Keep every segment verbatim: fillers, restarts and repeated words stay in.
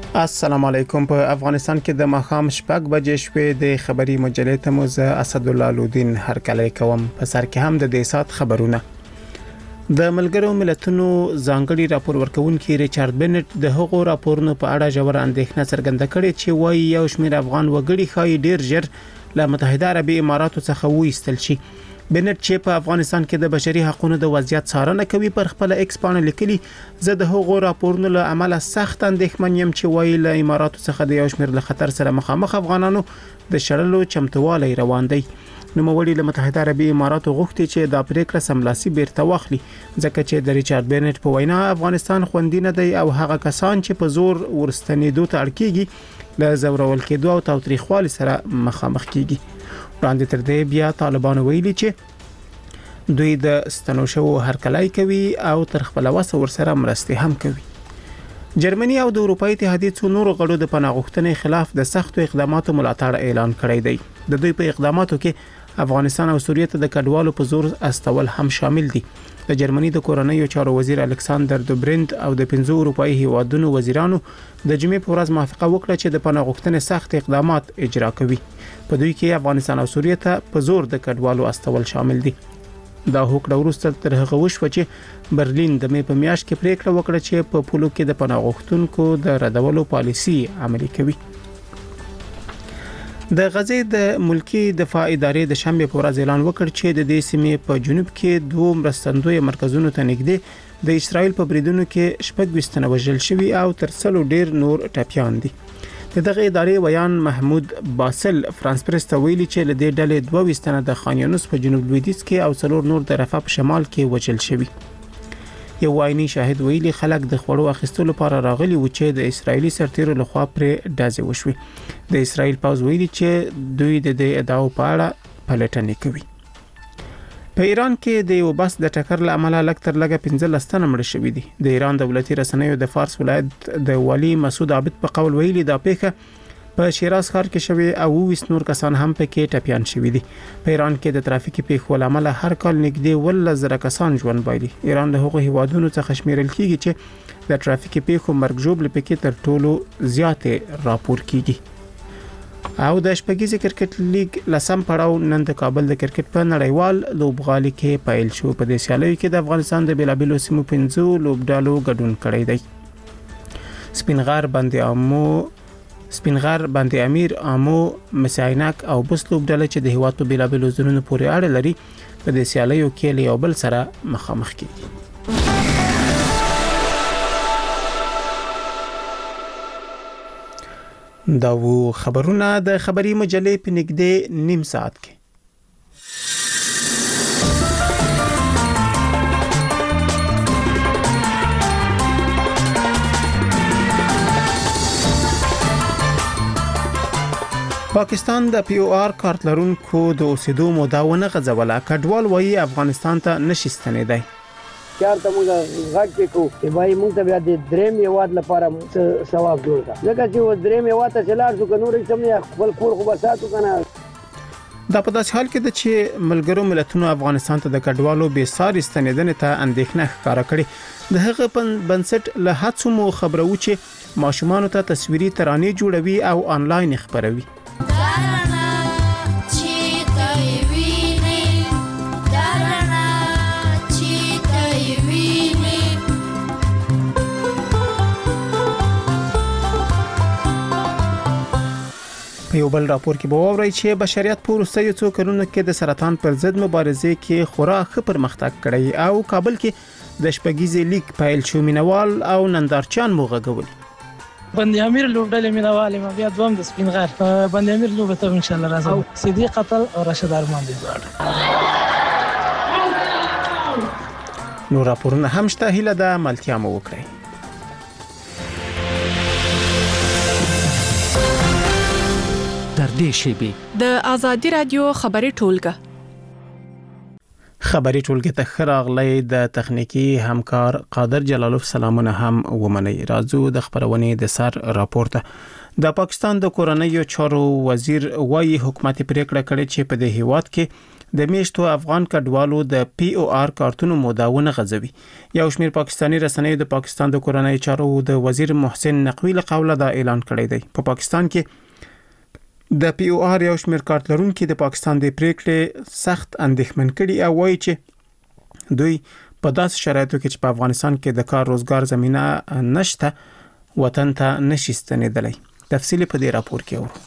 السلام علیکم. په افغانستان کې د ماښام شپږ بجې شوې د خبري مجلې ته مو زه اسدالله لودین هرکلی کوم. په سر کې هم د دې سات خبرونه. د ملګرو ملتونو ځانګړي راپور ورکونکي ریچارډ بنټ د هغو راپورونو په اړه ژور اندېښنه څرګنده کړې چې وايي یو شمېر افغان وګړي ښایي ډیر ژر له متحده عربي اماراتو څخه وایستل شي. بنټ چې په افغانستان کې د بشري حقوقو د وضعیت څارنه کوي پر خپل ایکس باندې لیکلي زه د هغو راپورونو له عمله سخت اندېښمن یم چې وايي له اماراتو څخه د یو شمېر له خطر سره مخامخ افغانانو د شړلو چمتووالی روان دی. نوموړي له متحده عربي اماراتو غوښتي چې دا پریکړه سملاسي بیرته واخلي ځکه چې د ریچارډ بنټ په وینا افغانستان خوندي نه دی او هغه کسان چې په زور ورستنېدو ته اړ کیږي له زورول کېدو او تاوتریخوالي سره مخامخ کیږي. وړاندې تر دې بیا طالبانو ویلي چې دوی د ستنوشو هرکلای کوي او تر خپل وسه ورسره مرستې هم کوي. جرمني او د اروپای اتحادیې څو نور غړو د پناه غوښتنې خلاف د سختو اقداماتو ملاتړ اعلان کړی دی. د دوی په اقداماتو کې افغانستان او سوریه ته د کډوالو په زور استول هم شامل دي. د جرمني د کورنیو چارو وزیر الکساندر دوبرند او د پنځو اروپایي هیوادونو وزیرانو د جمعې په ورځ موافقه وکړه چې د پناه غوښتنې سخت اقدامات اجرا کوي. په دوی کې افغانستان او سوریه ته په زور د کډوالو استول شامل دي. دا هوکړه وروسته تر هغه وشوه چې برلین د مې په میاشت کې پریکړه وکړه چې په پولو کې د پناه غوښتونکو د ردولو پالیسي عملي کوي. د غزې د ملکی دفاع ادارې د شنبه په ورځ اعلان وکړ چې د دې سیمې په جنوب کې دوه مرستندوی مرکزونو ته نږدې د اسرایل په بریدونو کې شپږ وستنه وژل شوي او تر څلو ډیر نور ټپيان دي. دغه ادارې ویان محمود باسل فرانس پریس ته ویلي چې له دې ډلې دوه وستنه د خان یونس په جنوب لویدیځ کې او څلور نور د رفح په شمال کې وژل شوي. یو وایني شاهد ویلي خلک د خوړو اخیستلو لپاره راغلي و چې د اسرایلی سرتیرو لخوا پرې ډازې وشوي. د اسرایل پوځ ویلي چې دوی د دې ادعاو په اړه پلټنې کوي. په ایران کې د یو بس د ټکر له امله لږ تر لږه پنځلس تنه مړه شوي دي. د ایران دولتي رسنیو د فارس ولایت د والی مسعود عابد په قول ویلي دا پیښه په شیراز ښار کې شوی او ویس نور کسان هم پکې ټپيان شوي دي. په ایران کې د ترافیکي پیښو له امله هر کال نږدې ولس زره کسان ژوند بایلي. ایران له هغو هیوادونو څخه شمیرل کیږي چې د ترافیکي پیښو مرګ ژوبل پکې تر ټولو زیاتې راپور کیږي. او د شپږیزې کرکټ لیګ لسم پړاو نن د کابل د کرکټ په نړیوال لوبغالي کې پیل شو. په دې سیالیو کې د افغانستان د بیلابیلو سیمو پنځو لوبډالو ګډون کړی دی. سپینغر باندې امو سپینغر باندې امیر امو مساینک او بس لوبډاله چې د هیواد په بیلابیلو ځایونو پورې اړه لري په دې سیالیو کې له یو بل سره مخامخ کیږي. دا وو خبرونه د خبري مجلې په نږدې نیم ساعت کې. پاکستان د پی او آر کارت لرونکو د اوسېدو موده ونه غځوله. کډوال وایي افغانستان ته نشي ستنېدای. چارته موږ غږ کې کو بای موږ ته بیا د دریم یواد لپاره ثواب جوړ کا ځکه چې و دریم یواد ته چلار شو کنور سم نه خپل کور خو بساتو کنه. دا په داسې حال کې د چې ملګرو ملتونو افغانستان ته د کډوالو بې ساري ستنېدنې ته اندېښنه ښکاره کړې. د هغه بنسټ له هڅو مو خبرو چې ماشومان ته تصویري ترانې جوړوي او آنلاین خبروي. په یو بل راپور کې به ووري چې بشریت په وروستیو څو کلونو کې د سرطان پر ضد مبارزې کې خورا ښه پرمختګ کړی او کابل کې د شپږیزې لیګ پیل شو. مینوال او نندارچیان مو غږولي. بندي امیر لوبډلې مینوال ما بیا دوم د سپینغر بندي امیر لوبته ان شاء الله راځو. صدیق قتل او راشد ارمان دي ځوړ. نو راپورونه هم شته. هیله ده ملتیا مو وکړي. در دې شیبه د ازادي رادیو خبري ټولګه خبري ټولګه ته خراغلی د تخنیکی همکار قادر جلالوف سلامونه هم ومني. راځو د خبرونې د سر راپورته. د پاکستان د کورنیو چارو وزیر وايي حکومت پریکړه کړې چې په دې هیواد کې د میشتو افغان کډوالو د پی او آر کارتونو موداونه غځوي. یو شمېر پاکستانی رسنیو د پاکستان د کورنۍ چارو د وزیر محسن نقوی له قوله دا اعلان کړی دی. په پاکستان کې د پی او آر یو شمېر کارت لرونکي د پاکستان د پریکړې سخت اندېښمن کړي او وایي چې دوی په داسې شرایطو کې چې په افغانستان کې د کار روزګار زمينه نشته وطن ته نشي ستنېدلی. تفصیل په دې راپور کې اورو.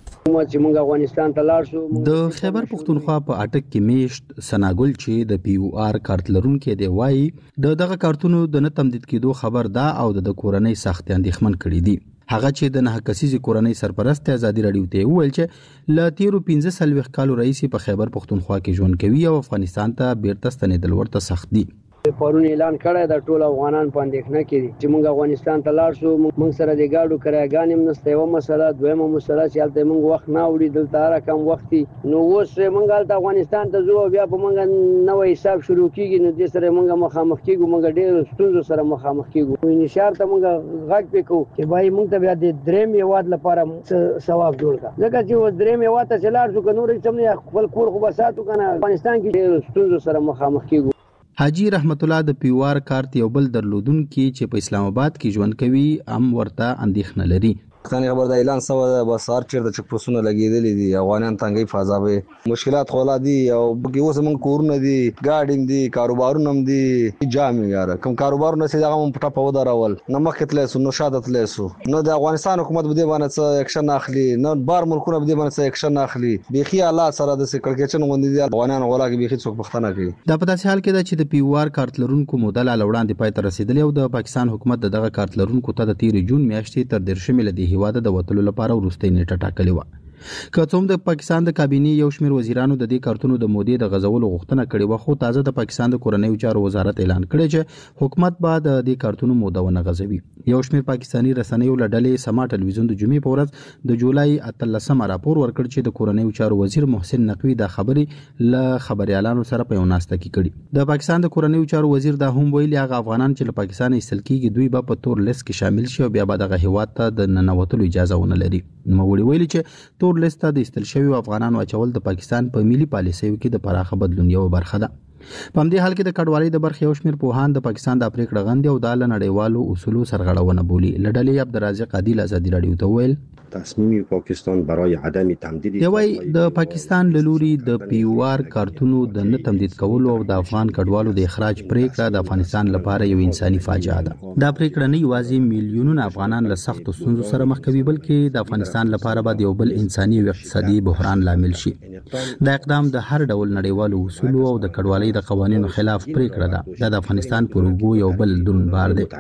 چې موږ افغانستان ته لاړ شو د خیبر پختونخوا په اټک کې میشت سناګل چې د پی او آر کارت لرونکي دی وایي د دغه کارتونو د نه تمدید کېدو خبر دا او د کورنۍ سخت اندېښمن کړي دي. هغه چې د نه کسيزي کورنۍ سرپرست ازادي رادیو ته ویل چې ل تیرو پنځه سلويخ کالو رئیس په خیبر پختونخوا کې ژوند کوي او افغانستان ته بیرته ستنېدل ورته سخت دي. پرون اعلان کړی د ټول افغانان په اندېښنه کې دي چې موږ افغانستان ته لاړ شو. موږ سره د گاډو کرایګانې هم نشته. یو مسله دویمه مسله چې هلته موږ وخت نه وړي دلته هر کم وخت نو اوس موږ هلته افغانستان ته ځو بیا په موږ نوې حساب شروع کیږي نو د سره موږ مخامخ کیږو. موږ ډېر ستونزو سره مخامخ کیږو. نشار ته موږ غږ وکړو چې بای موږ ته بیا د درېم یواد لپاره ثواب جوړ کړه ځکه چې و درېم یواد ته چلار شو کنور چې موږ خپل کور خو بساتو کنه افغانستان کې ډېر ستونزو سره مخامخ کیږو. حاجی رحمت الله د پیوار کارت یو بل درلودونکي چې په اسلام آباد کې ژوند کوي ام ورته اندېښنه لري. ځان خبر د اعلان سو د بسار چیر د چک پوسونه لګیدلې دي افغانان تنګي فضاوي مشکلات خولا دي او بګي اوس موږ کورونه دي ګاډینګ دي کاروبارونه هم دي جامع یاره کوم کاروبارونه چې هغه هم پټه په ودرول نه مخکې تلسو نو شاده تلسو نو د افغانستان حکومت بده باندې څه اکشن اخلي نو بار ملکونه بده باندې څه اکشن اخلي بيخي الله سره د سکړکچن غوندي دي افغانان غولا کې بيخي څوک پښتنه کوي. دا په داسې حال کې ده چې د پیوار کارت لرونکو مودل لوړاندې پای ته رسیدلی او د پاکستان حکومت دغه کارت لرونکو ته د تیر جون میاشتې تر ډیر شمل د هیواده د وټلو لپاره ورستۍ نیټه ټاکلې و. که څوم د پاکستان د کابینې یو شمېر وزیرانو د دې کارتونو د مودې د غزولو غوښتنه کړې و خو تازه د پاکستان د کورنۍ چارو وزارت اعلان کړی چې حکومت به د دې کارتونو موده ونه غځوي. یو شمېر پاکستانی رسنیو له ډلې سما ټلویزیون د جمعې په ورځ د جولای اتلسمه راپور ورکړ چې د کورنۍ چارو وزیر محسن نقوی د خبرې له خبريالانو سره په یو ناسته کې کړي. د پاکستان د کورنۍ چارو وزیر دا هم ویلي هغه افغانان چې له پاکستان ایستل کېږي دوی به په تور لیست کې شامل شي او بیا به دغه هیواد ته د ننوتلو اجازه ونه لري. نو ویلي چې تور لیست ته د ایستل شوی افغانانو اچول د پاکستان په ملي پالیسیو کې د پراخه بدلون یو برخه ده. په همدې حال کې د کډوالۍ د برخې یو شمېر پوهان د پاکستان د پریکړه غندي او د نړیوالو اصولو سرغړونه بولي. لډلې عبدالرازق عادل ازادي رادیو ته ویل تصمیم پاکستان برای عدم تمدید یوای د پاکستان له لوري د پیوار کارتونو د نه تمدید کولو او د افغان کډوالو د اخراج پریکړه د افغانستان لپاره یو انساني فاجعه ده. دا پریکړه نه یوازې میلیونونه افغانان له سخت ستونزو سره مخ کوي بلکې د افغانستان لپاره به یو بل انساني او اقتصادي بحران لامل شي. دا اقدام د هر ډول نړیوالو اصولو او د کډوالۍ د قوانینو خلاف پریکړه ده. د افغانستان پر وګو یو بل دروند بار دی.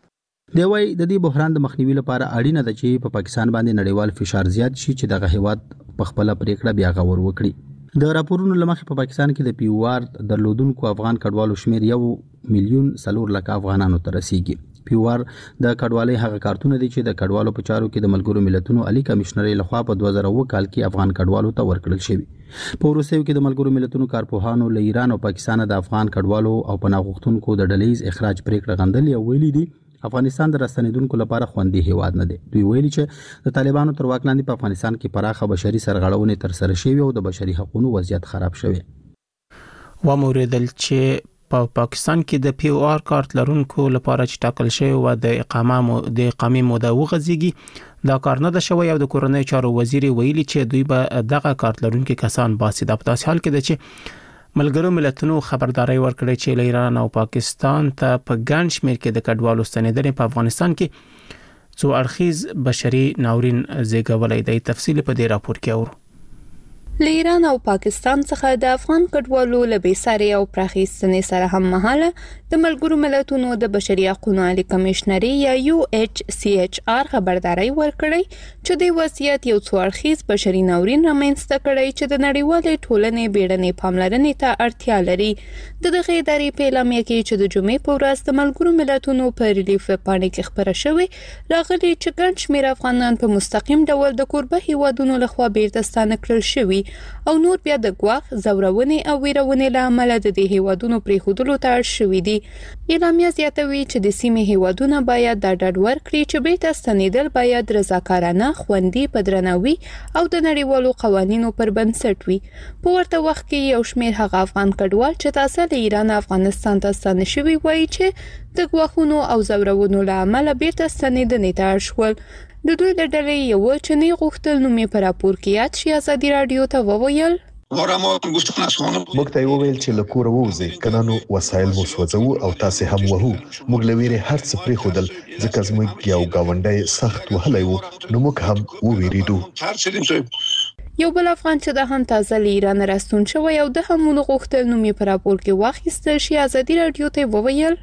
دی وای د دې بحران د مخنیوي لپاره اړینه ده چې په پاکستان باندې نړیوال فشار زیات شي چې دغه هیواد په خپل پریکړه بیا غور وکړي. د راپورونو لمخې په پاکستان کې د پیوار درلودونکو افغان کډوالو شمیر یو میلیون څلور لک افغانانو ته رسیږي. پیوار د کډوالۍ هغه کارتونه دي چې د کډوالو په چارو کې د ملګرو ملتونو عالی کمشنري لخوا په دوه زره اووه کال کې افغان کډوالو ته ورکړل شوی. په وروستیو کې د ملګرو ملتونو کارپوهانو له ایران او پاکستان د افغان کډوالو او پناه غوښتونکو د ډلهیز اخراج پریکړه غندلې او ویلي دي افغانستان د راستنیدونکو لپاره خوندي هیواد نه دی. دوی ویلي چې د طالبانو تر واک لاندې په افغانستان کې پراخه بشري سرغړونې تر سره شوې او د بشري حقوقو وضعیت خراب شوی. و موریدل چې په پا پاکستان کې د پی او آر کارت لرونکو لپاره چې ټاکل شوی و د اقامه د اقامې موده وغځيږي دا کار نه ده شوی او د کورنۍ چارو وزیر ویلي چې دوی به دغه کارت لرونکو کسان باسي. د په حال کې د چې ملګرو ملتونو خبرداري ورکړې چې ایران او پاکستان ته په ګڼ شمېر کې د کډوالو ستنېدنې په افغانستان کې څو اړخیز بشري ناورین زیږولای دی. تفصیل په دې راپور کې اورو. له ایران او پاکستان څخه د افغان کډوالو له بیساري او پراخي ستنې سره هم مهاله د ملګرو ملتونو د بشري حقوقو عالی کمشنري یا یو ایچ سی ایچ آر خبرداري ورکړی چې د وضعیت یو څو اړخیز بشري ناورین رامنځته کړی چې د نړیوالې ټولنې بیړنۍ پاملرنې ته اړتیا لري. د دغه ادارې په اعلامیه کې چې د جمعې په ورځ د ملګرو ملتونو په ریلیف پاڼې کې خبره شوې راغلي چې ګڼ شمېر افغانان په مستقیم ډول د کوربه هیوادونو لخوا بیرته ستانه کړل شوي او نور بیا د ګواښ زورونې او ویرونې له امله د دې هیوادونو پریښودلو ته اړ شوي دي. اعلامیه زیاتوي چې د سیمې هیوادونه باید دا ډاډ ورکړي چې بیرته ستنېدل باید رضاکارانه، خوندي، په درناوي او د نړیوالو قوانینو پر بنسټ وي. په ورته وخت کې یو شمېر هغه افغان کډوال چې تاسو له ایران افغانستان ته ستانه شوي وایي چې د ګواښونو او زورونو له امله بیرته ستنېدنې ته اړ شول. د دوی له ډلې یو چې نه غوښتل نوم یې په راپور کې یاد شي ازادي راډیو ته وویل: موږ ته وویل چې له کوره ووځئ، کنه نو وسایل مو سوځو او تاسو هم وهو. موږ لویره هر څه پرېښودل ځکه زموږ یو گاونډی سخت وهلی وو، نو موږ هم وویریدو. یو بل افغان چې د هم تازه له ایران راستون شوی او د هم غوښتل نوم یې په راپور کې واخیستل شي ازادي راډیو ته وویل: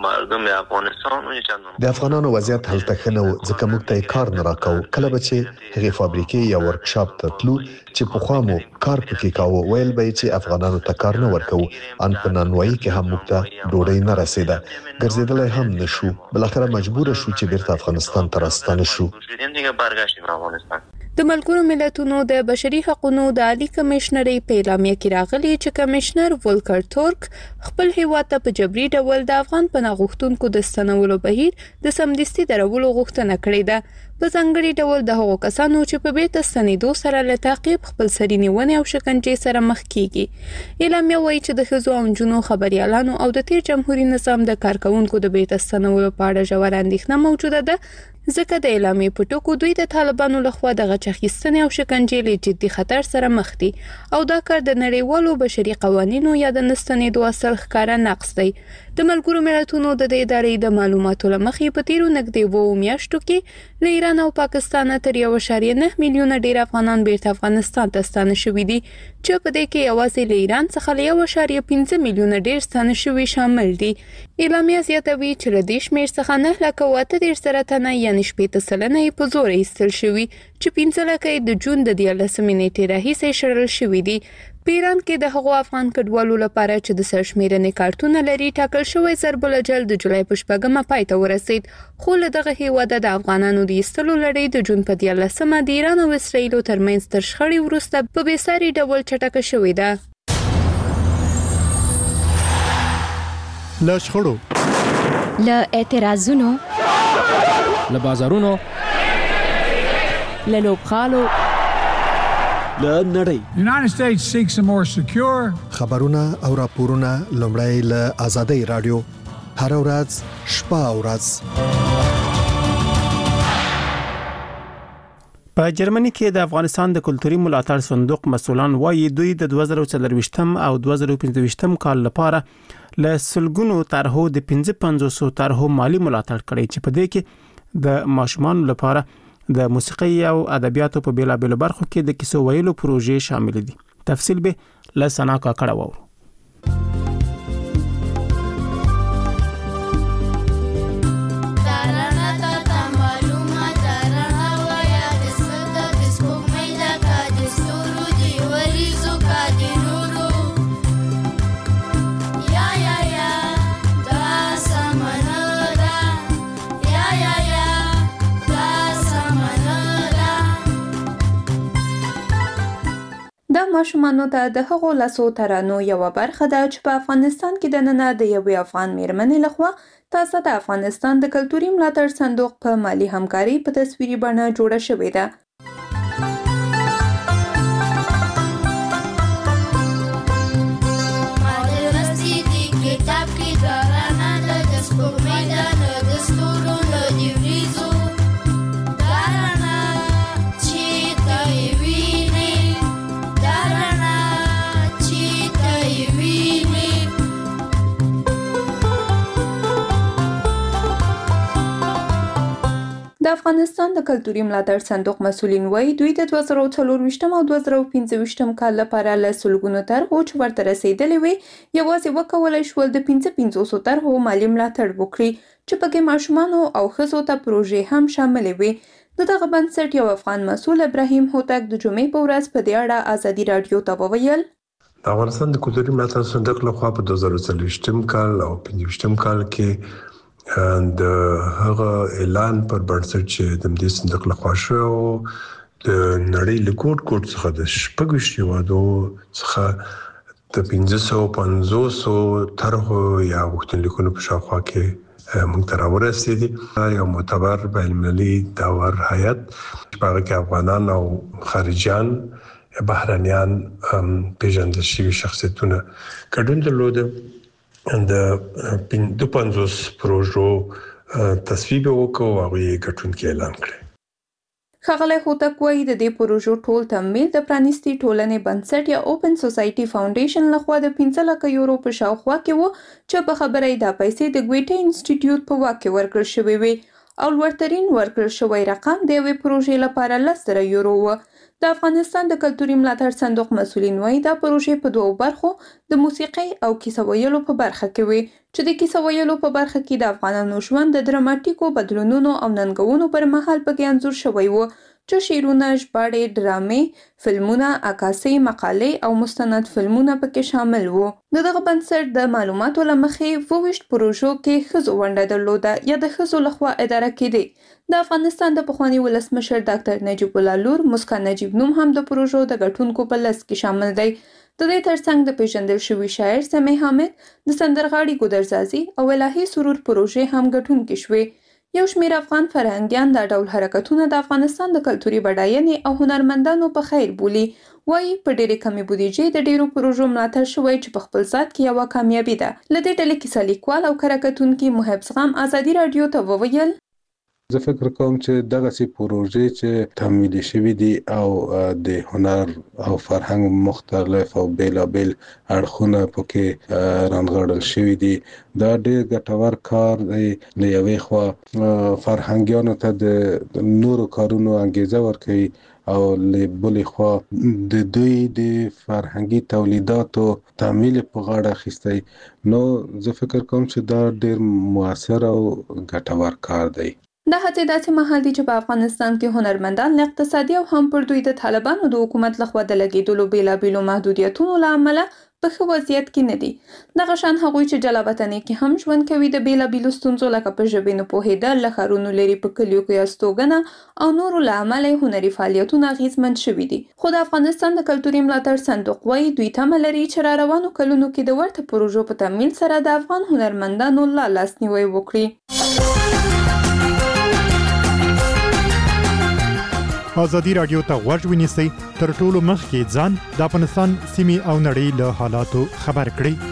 د افغانانو وضعیت هلته ښه نه و ځکه موږ ته کار نه راکاو. کله به چې هغې فابریکې یا ورکشاپ ته تلو چې پخوا مو کار پکې کاوه، ویل به یې چې افغانانو ته کار نه ورکوو. ان په نانوایي کې هم موږ ته ډوډۍ نه رسېده، ګرځېدلی هم نه شو. بالاخره مجبوره شو چې بیرته افغانستان ته راستانه شو. د ملګرو ملتونو د بشري حقوقو د عالی کمشنرۍ په اعلامیه کې راغلي چې کمشنر ولکر تورک خپل هیواد ته په جبري ډول د افغان پناه غوښتونکو د ستنولو بهیر د سمدستي درولو غوښتنه کړې ده. په ځانګړي ډول د هغو کسانو چې په بیرته ستنېدو سره له تعقیب، خپلسري نیونې او شکنجې سره مخ کیږي. اعلامیه وایي چې د ښځو او نجونو خبريالانو او د تیر جمهوریت نظام د کارکونکو د بیرته ستنولو په اړه ژوره اندېښنه موجوده ده، ځکه د اعلامیې په ټکو دوی د طالبانو لخوا د غچ اخیستنې او شکنجې له جدي خطر سره مخ دي او دا کار د نړیوالو بشري قوانینو یا د نستنېدو اصل ښکاره نقض دی. د ملګرو ملتونو د دې ادارې د معلوماتو له مخې په تیرو نږدې اوو میاشتو کې له ایران او پاکستان تر یو اعشاریه نه میلیونه ډیر افغانان بیرته افغانستان ته ستانه شوي دي، چې په دې کې یوازې له ایران څخه له یو اعشاریه پنځه میلیونه ډیر ستانه شوي شامل دي. اعلامیه زیاتوي چې له دې شمېر څخه نه لکه اته دېرش زره تنه یعنې شپېته سلنه یې په زور ایستل شوي، چې پنځه لکه یې د جون د دیارلسمې نیټې راهیسې شړل شوي دي. په ایران کې د هغو افغان کډوالو لپاره چې د سرشمېرنې کارتونه لري ټاکل شوی ضرب الجل د جولای په شپږمه پای ته ورسید، خو له دغه هیواده د افغانانو د ایستلو لړۍ د جون په دیارلسمه د ایران او اسرائیلو ترمنځ تر شخړې وروسته په بېساري ډول چټکه شوې ده. له شخړو، له اعتراضونو، له بازارونو، له لوبغالو، له نړۍ. United States seeks a more secure خبرونه او راپورونه لومړی له آزادۍ رادیو هر ورځ شپه او ورځ. په جرمني کې د افغانستان د کلتوري ملاتړ صندوق مسؤلان وایي دوی د دوه زره څلرويشتم او دوه زره پنځويشتم کال لپاره له سلګونو طرحو د پنځه پنځوس طرحو مالی ملاتړ کړی، چې په دې کې د ماشومان لپاره د موسیقي او ادبیاتو په بیلابېلو برخو کې د کیسو ویلو پروژې شامل دي. تفصیل به له سنا کاکړه وورو. دا ماشومانو ته د هغو لاسو ترانو یو برخه ده چې په افغانستان کې د نن د یوې افغان میرمنې لخوا تاسو د افغانستان د کلتوري ملاتړ صندوق په مالی همکاري په تصویري بڼه جوړه شوې ده. د افغانستان د کلتوري ملاتړ صندوق مسؤلین وایي دوی د دوه زره څلرويشتم او دوه زره پنځويشتم کال لپاره له سلګونو طرحو چې ورته رسیدلې وي یوازې وکولای شول د پنځه پنځوس طرحو مالی ملاتړ وکړي، چې پکې ماشومانو او ښځو ته پروژې هم شاملې وي. دغه بنسټ یو افغان مسؤل ابراهیم هوتک د جمعې په ورځ په دې اړه ازادي راډیو ته وویل: د افغانستان د کلتوري ملاتړ صندوق لخوا په دوه زره څلرويشتم کال او پنځويشتم کال کې د هغه اعلان پر بنسټ چې د دې صندوق لخوا شو د نړۍ له ګوټ ګوټ څخه د شپږ هیوادو څخه د پنځه سوه پنځوس طرحو یا غوښتنلیکونو په شاوخوا کې موږ ته راورسېدي. یو معتبر بین‌المللي داور هیئت چې په هغه کې افغانان او خارجیان بهرنیان پیژندل شوي شخصیتونه ګډون درلوده. د دوه پنځوس پروژو تصویب وکړو او هغوی یې ګټونکي اعلان کړي. ښاغلی هوتک وایي د دې پروژو ټول تمویل د پرانیستي ټولنې بنسټ یا اوپن سوسایټي فاونډیشن لخوا د پنځه لکه یورو په شاوخوا کې و چې په خبره یې دا پیسې د ګویټه انسټیټیوټ په واک کې ورکړل شوې وې او لوړترین ورکړل شوی رقم د یوې پروژې لپاره لس زره یورو و. د افغانستان د کلتوري ملاتړ صندوق مسؤلین وایي دا پروژې په دوو برخو د موسیقۍ او کیسه ویلو په برخه کې وي چې د کیسه ویلو په برخه کې د افغانانو ژوند د دراماتیکو بدلونونو او ننګونو پر مهال پکې انځور شوی و چې شعرونه، ژباړې، ډرامې، فلمونه، عکاسۍ، مقالې او مستند فلمونه پکې شامل وو. د دغه بنسټ د معلوماتو له مخې اووه ویشت پروژو کې ښځو ونډه درلوده یا د ښځو لخوا اداره کېدې. د افغانستان د پخواني ولسمشر ډاکټر نجیب الله لور مسکن نجیب نوم هم د پروژو د ګټونکو په لست کې شامل دی. د دې ترڅنګ د پیژندل شوي شاعر سمیع حامد، د سندرغاړي ګودرزازي او الهي سرور پروژې هم ګټونکې شوې. یو شمېر افغان فرهنګیان دا ډول حرکتونه د افغانستان د کلتوري بډاینې او هنرمندانو په خیر بولي. وایي په ډېرې کمې بودیجې د ډېرو پروژو ملاتړ شوی چې په خپل ذات کې یوه کامیابي ده. له دې ډلې کیسه لیکوال او کره کتونکي محب زغم ازادي راډیو ته وویل: زه فکر کوم چې دغسې پروژې چې تمویل شوي دي او د هنر او فرهنګ مختلف او بیلابیل اړخونه پکې رانغاړل شوي دي، دا ډېر ګټور کار دی. له یوې خوا فرهنګیانو ته د نورو کارونو انګیزه ورکوي او له بلې خوا د دوی د فرهنګي تولیداتو تمویل په غاړه اخیستی. نو زه فکر کوم چې دا ډېر مؤثر او ګټور کار دی. دا هڅې داسې مهال دي چې په افغانستان کې هنرمندان له اقتصادي او هم پر دوی د طالبانو د حکومت لخوا د لګېدلو بیلابیلو محدودیتونو له امله په ښه وضعیت کې نه دي. دغه شان هغوی چې جلا وطنۍ کې هم ژوند کوي د بیلابیلو ستونزو لکه په ژبې نه پوهېدل، له ښارونو لرې په کلیو کې استوګنه او نورو له امله یې هنري فعالیتونه اغېزمن شوي دي. خو د افغانستان د کلتوري ملاتړ صندوق وایي دوی تمه لري چې را روانو کلونو کې د ورته پروژو په تمویل سره د افغان هنرمندانو لا لاسنیوی وکړي. ازادي راډیو ته غوږ ونیسئ، تر ټولو مخکې ځان د افغانستان سیمې او نړۍ له حالاتو خبر کړئ.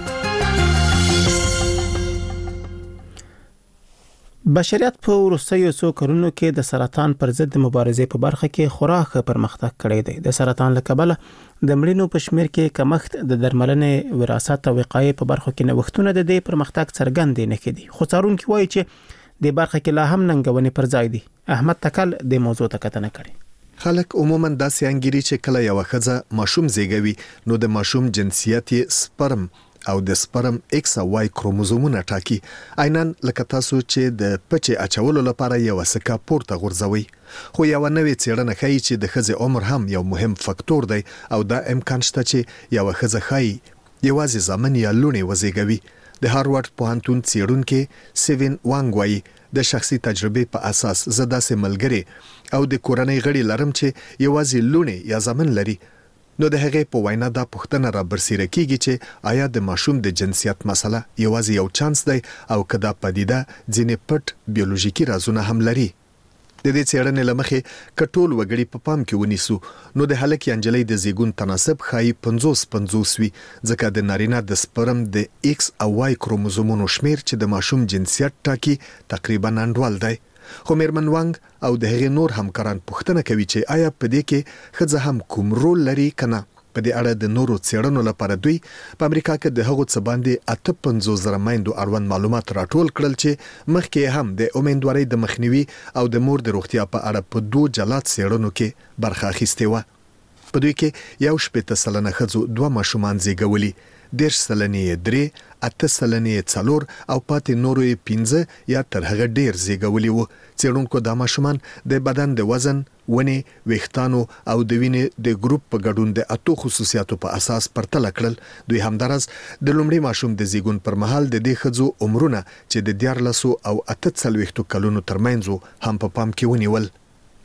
بشریت په وروستیو څو کلونو کې د سرطان پر ضد د مبارزې په برخه کې خورا ښه پرمختګ کړی دی. د سرطان له کبله د مړینو په شمېر کې کمښت، د درملنې، وراثت او وقایې په برخو کې نوښتونه د دې پرمختګ څرګند نښې دي. خو څارونکي وایي چې د برخه کې لا هم ننګونې پر ځای دي. احمد تکل د موضوع ته کتنه کړې. خلک عموما داسې انګیري چې کله یو ښځه ماشوم زیږوي نو د ماشوم جنسیت یې سپرم او د سپرم ایکس او واي کروموزومونه ټاکي، عیناً لکه تاسو چې د پچې اچولو لپاره یو سکه پورته غورځوي. خو یو نوې څېړنه ښیي چې د ښځې عمر هم یو مهم فکتور دی او دا امکان شته چې یو ښځه ښایي یوازې زامن یا لوڼې وزیږوي. د هاروارد پوهنتون څېړونکي سیوین وانګ وایي د شخصي تجربې په اساس زه داسې ملګری او د کورنۍ غړي لرم چې یوازې لوڼې یا زامن لري. نو د هغې په وینا دا پوښتنه را برسېره کیږي چې آیا د ماشوم د جنسیت مسله یوازې یو چانس دی او که دا پدیده ځینې پټ بیولوژیکي رازونه هم لري. د دې څېړنې له مخې که ټول وګړي په پام کې ونیسو نو د هلک یا نجلۍ د زیږون تناسب ښایي پنځوس پنځوس وي، ځکه د نارینه د سپرم د ایکس او واي کروموزومونو شمیر چې د ماشوم جنسیت ټاکي تقریبا انډول دی. خو میرمن وانګ او د هغې نور همکاران پوښتنه کوي چې آیا په دې کې ښځه هم کوم رول لري که نه. په دې اړه د نورو څېړنو لپاره دوی په امریکا کې د هغو څه باندې اته پنځوس زره میندو اړوند معلومات راټول کړل چې مخکې هم د امیندوارۍ د مخنیوي او د مور د روغتیا په اړه په دوه جلا څېړنو کې برخه اخیستې وه. په دوی کې یو شپېته سلنه ښځو دوه ماشومان زیږولي، دېرش سلنې یې درې، اته سلنې یې څلور او پاتې نورو یې پنځه یا تر هغه ډېر زیږولي وو. څېړونکو دا ماشومان د بدن د وزن، ونې، ویښتانو او د وینې د ګروپ په ګډون د اتو خصوصیاتو په اساس پرتله کړل. دوی همداراز د لومړي ماشوم د زیږون پر مهال د دې ښځو عمرونه چې د دیارلسو او اته څلوېښتو کلونو ترمنځ هم په پام کې ونیول.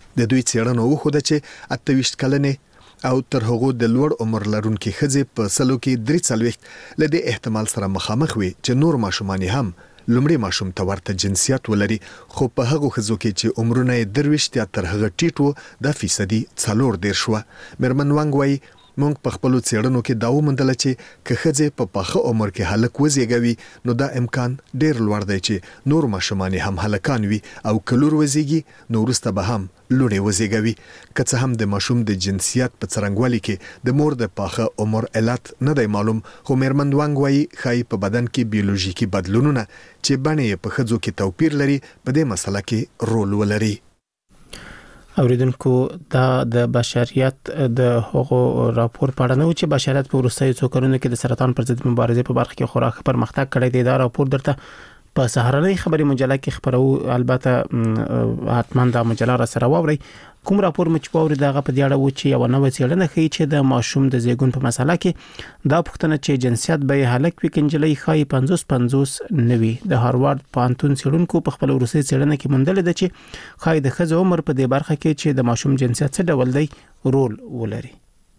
د دوی څېړنه وښوده چې اته ویشت کلنې او تر هغو د لوړ عمر لرونکي ښځې په سلو کې درې څلوېښت له دې احتمال سره مخامخ وي چې نور ماشومان هم لومړی ماشوم ته ورته جنسیت ولري، خو په هغو ښځو کې چې عمرونه یې درویشت یا تر هغه ټیټ وو دا فیصدي څلور دېرش وه. میرمن وانګ وایي موږ په خپلو څېړنو کې دا وموندله چې که ښځې په پاخه عمر کې هلک وزېږوي نو دا امکان ډېر لوړ دی چې نور ماشومان هم هلکان وي او که لور وزېږي نو وروسته به هم لوڼې وزېږوي. که څه هم د ماشوم د جنسیت په څرنګوالي کې د مور د پاخه عمر علت نه دی معلوم، خو میرمن وانګ وایي ښایي په بدن کې بیولوژیکي بدلونونه چې بڼې یې په ښځو کې توپیر لري په دې مسله کې رول ولري. اوریدونکو دا د بشریت د هغو راپور په اړه نو چې بشریت په وروستیو څو کلونو کې د سرطان پر ضد مبارزې په برخه کې خورا پرمختګ کړی دی. دا راپور درته په سهارنۍ خبري مجله کې خبرو، البته حتما دا مجله را سره واوري. کوم راپور مچ پاوري دغه په دیاړه و چې یو نوې څېړنه ښیي چې د ماشوم د زیږون په مسله کې دا پوښتنه چې جنسیت به هلک وي کنجلۍ ښایي پنځوس پنځوس نوي. د هاروارد پوهنتون څېړونکو په خپل وروستي څېړنه کې موندل ده چې ښایي د ښځو عمر په دې برخه کې چې د ماشوم جنسیت څه ډول دی رول ولري.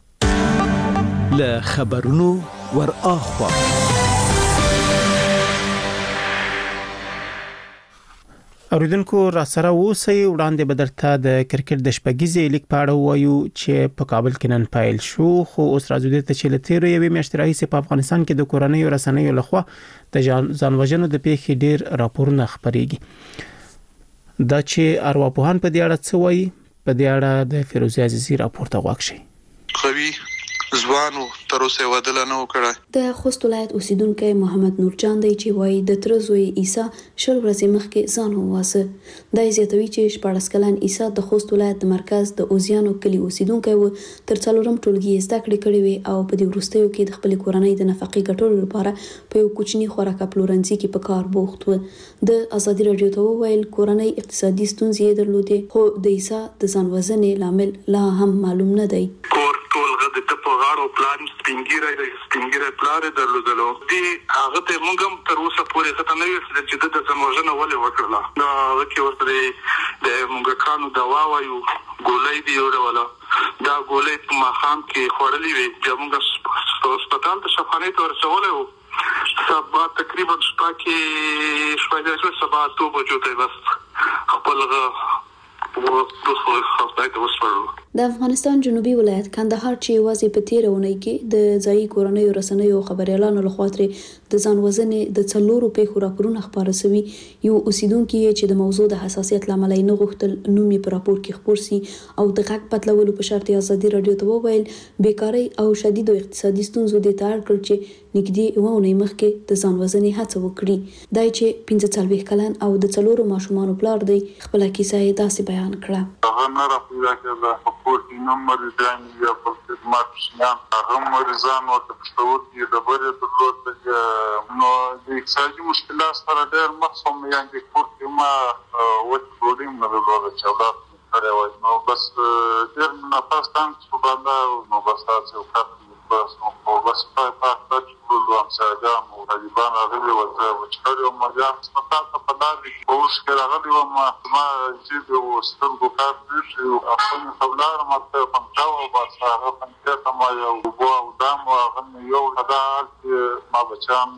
له خبرونو ور اخوا اوریدونکو را سره اوسئ. وړاندې به درته د کرکټ د شپږیزې لیګ په اړه وایو چې په کابل کې نن پیل شو، خو اوس راځو دې ته چې له تېرو یوې میاشتې راهیسې په افغانستان کې د کورنیو رسنیو لخوا د ځانوژنو د پیښې ډېر راپورونه خپرېږي. دا چې ارواپوهان په دې اړه څه وایي، په دې اړه د فیروزي عزیزي راپور ته غوږ شئ. قوي ځوانو تر اوسه ودل نه وکړه. د خوست ولایت اوسیدونکو محمد نور جان دی چې وایي د تر زوی عیسی شل ورځې مخکې ځان وواسه. دا زیاتوي چې شپږ کلن عیسی د خوست ولایت د مرکز د اوزیانو کلی اوسیدونکو و، تر څلورم ټولګي زده کړې کړې وي او په دې وروستیو کې د خپل کورنۍ د نفقې ګټلو لپاره په یو کوچني خوراک پلورنځي کې په کار بوخت و. د ازادي رادیو ته وویل کورنۍ اقتصادي ستونزې درلودې، خو د عیسی د ځان وژنې لامل لا هم معلوم نه دی. ټول غد ته په غاړو پلان سپینګیره د سپینګیره پلان درلودلو دي هغه ته موږ هم تر اوسه پورې څه نه ویل چې د ځانوژنه ولې وکړه. دا وکي ورته د موږ کانو دوا وایو ګولۍ دی وروله دا ګولۍ په مخام کې خورلې وي چې موږ هسپتال ته شفانې ته ورسولې وو. سبا تقریبا شپه کې شپږ سبا تو بجو ته بس خپل د افغانستان جنوبي ولایت کندهار چې یوازې په تیر اونۍ کې د ځایي کورنیو رسنیو خبريالانو لخوا ترې د ځان وژنې د څلورو پیښو راپورونه خبره شوي. یو اوسیدونکو چې د موضوع د حساسیت لامل نه غوښتل نوم یې په راپور کې خبر سي او د غږ بدلولو په شرط ازادي رادیو ته وویل بیکاری او شدید اقتصادي ستونزو د تار کړ چې نږدې یو اونۍ مخکې د ځان وژنې هڅه وکړي. دای چې پنځه څلوېښت کلن او د څلورو ماشومانو پلار دی خپل کیسه یې داسې بیان کړه. هغه نه راپیدا کړه پورت نمبر ځان یا په خدمت شنه هغه مریضان او تشوور کې د بره د لوت نو د اقتصادي مشکلات سره ډېر مخصوم یعنی پورت ما وټ پروګرام نه لري چې دا سره وای نو بس ډېر نه پاستان څه باندې نو بس تاسو وکړئ بس نو بس په پاتې ټول امساګام او طالبان هغه ورته وچړو مجام ستاسو په داري اوس کې راغلی و ما ما چې د وسترګو کار دي او خپل خبرونه ماته پنځاو بس هغه پنځه ما یو بو او دام هغه یو حدال ما بچان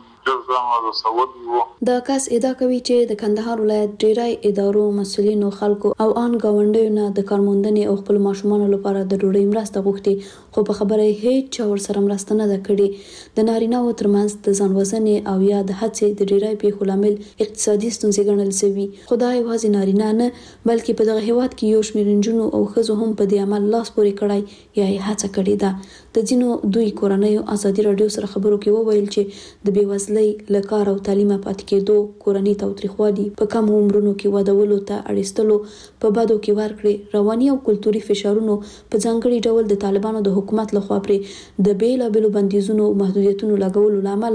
دا کس ادعا کوي چې د کندهار ولایت ډیری ادارو مسؤلینو خلکو او ان گاونډیو نه د کارموندنې او خپل ماشومان لپاره د ډوډۍ مرسته غوښتي، خو په خبره هیڅ چا ورسره مرسته نه ده کړې. د نارینه او ترمنځ د ځان وژنې او یا د هڅې د ډیری پیښو لامل اقتصادي ستونزې ګڼل شوي. خدای یوازې نارینه نه بلکې په دغه هیواد کې یو شمېر نجونو او ښځو هم په دې عمل لاس پورې کړی یا یې هڅه کړې ده. د ځینو دوی کورنیو ازادي رادیو سره خبرو کې وویل چې د بېوزلۍ له کار او تعلیم پاتې کېدو، کورنۍ تاوتریخوالي، په کم عمرونو کې ودولو ته اړیستلو، په بدو کې ورکړې، رواني او کلتوري فشارونو په ځانګړي ډول د طالبانو د حکومت لخوا پرې د بیلابېلو بندیزونو او محدودیتونو لګولو لامل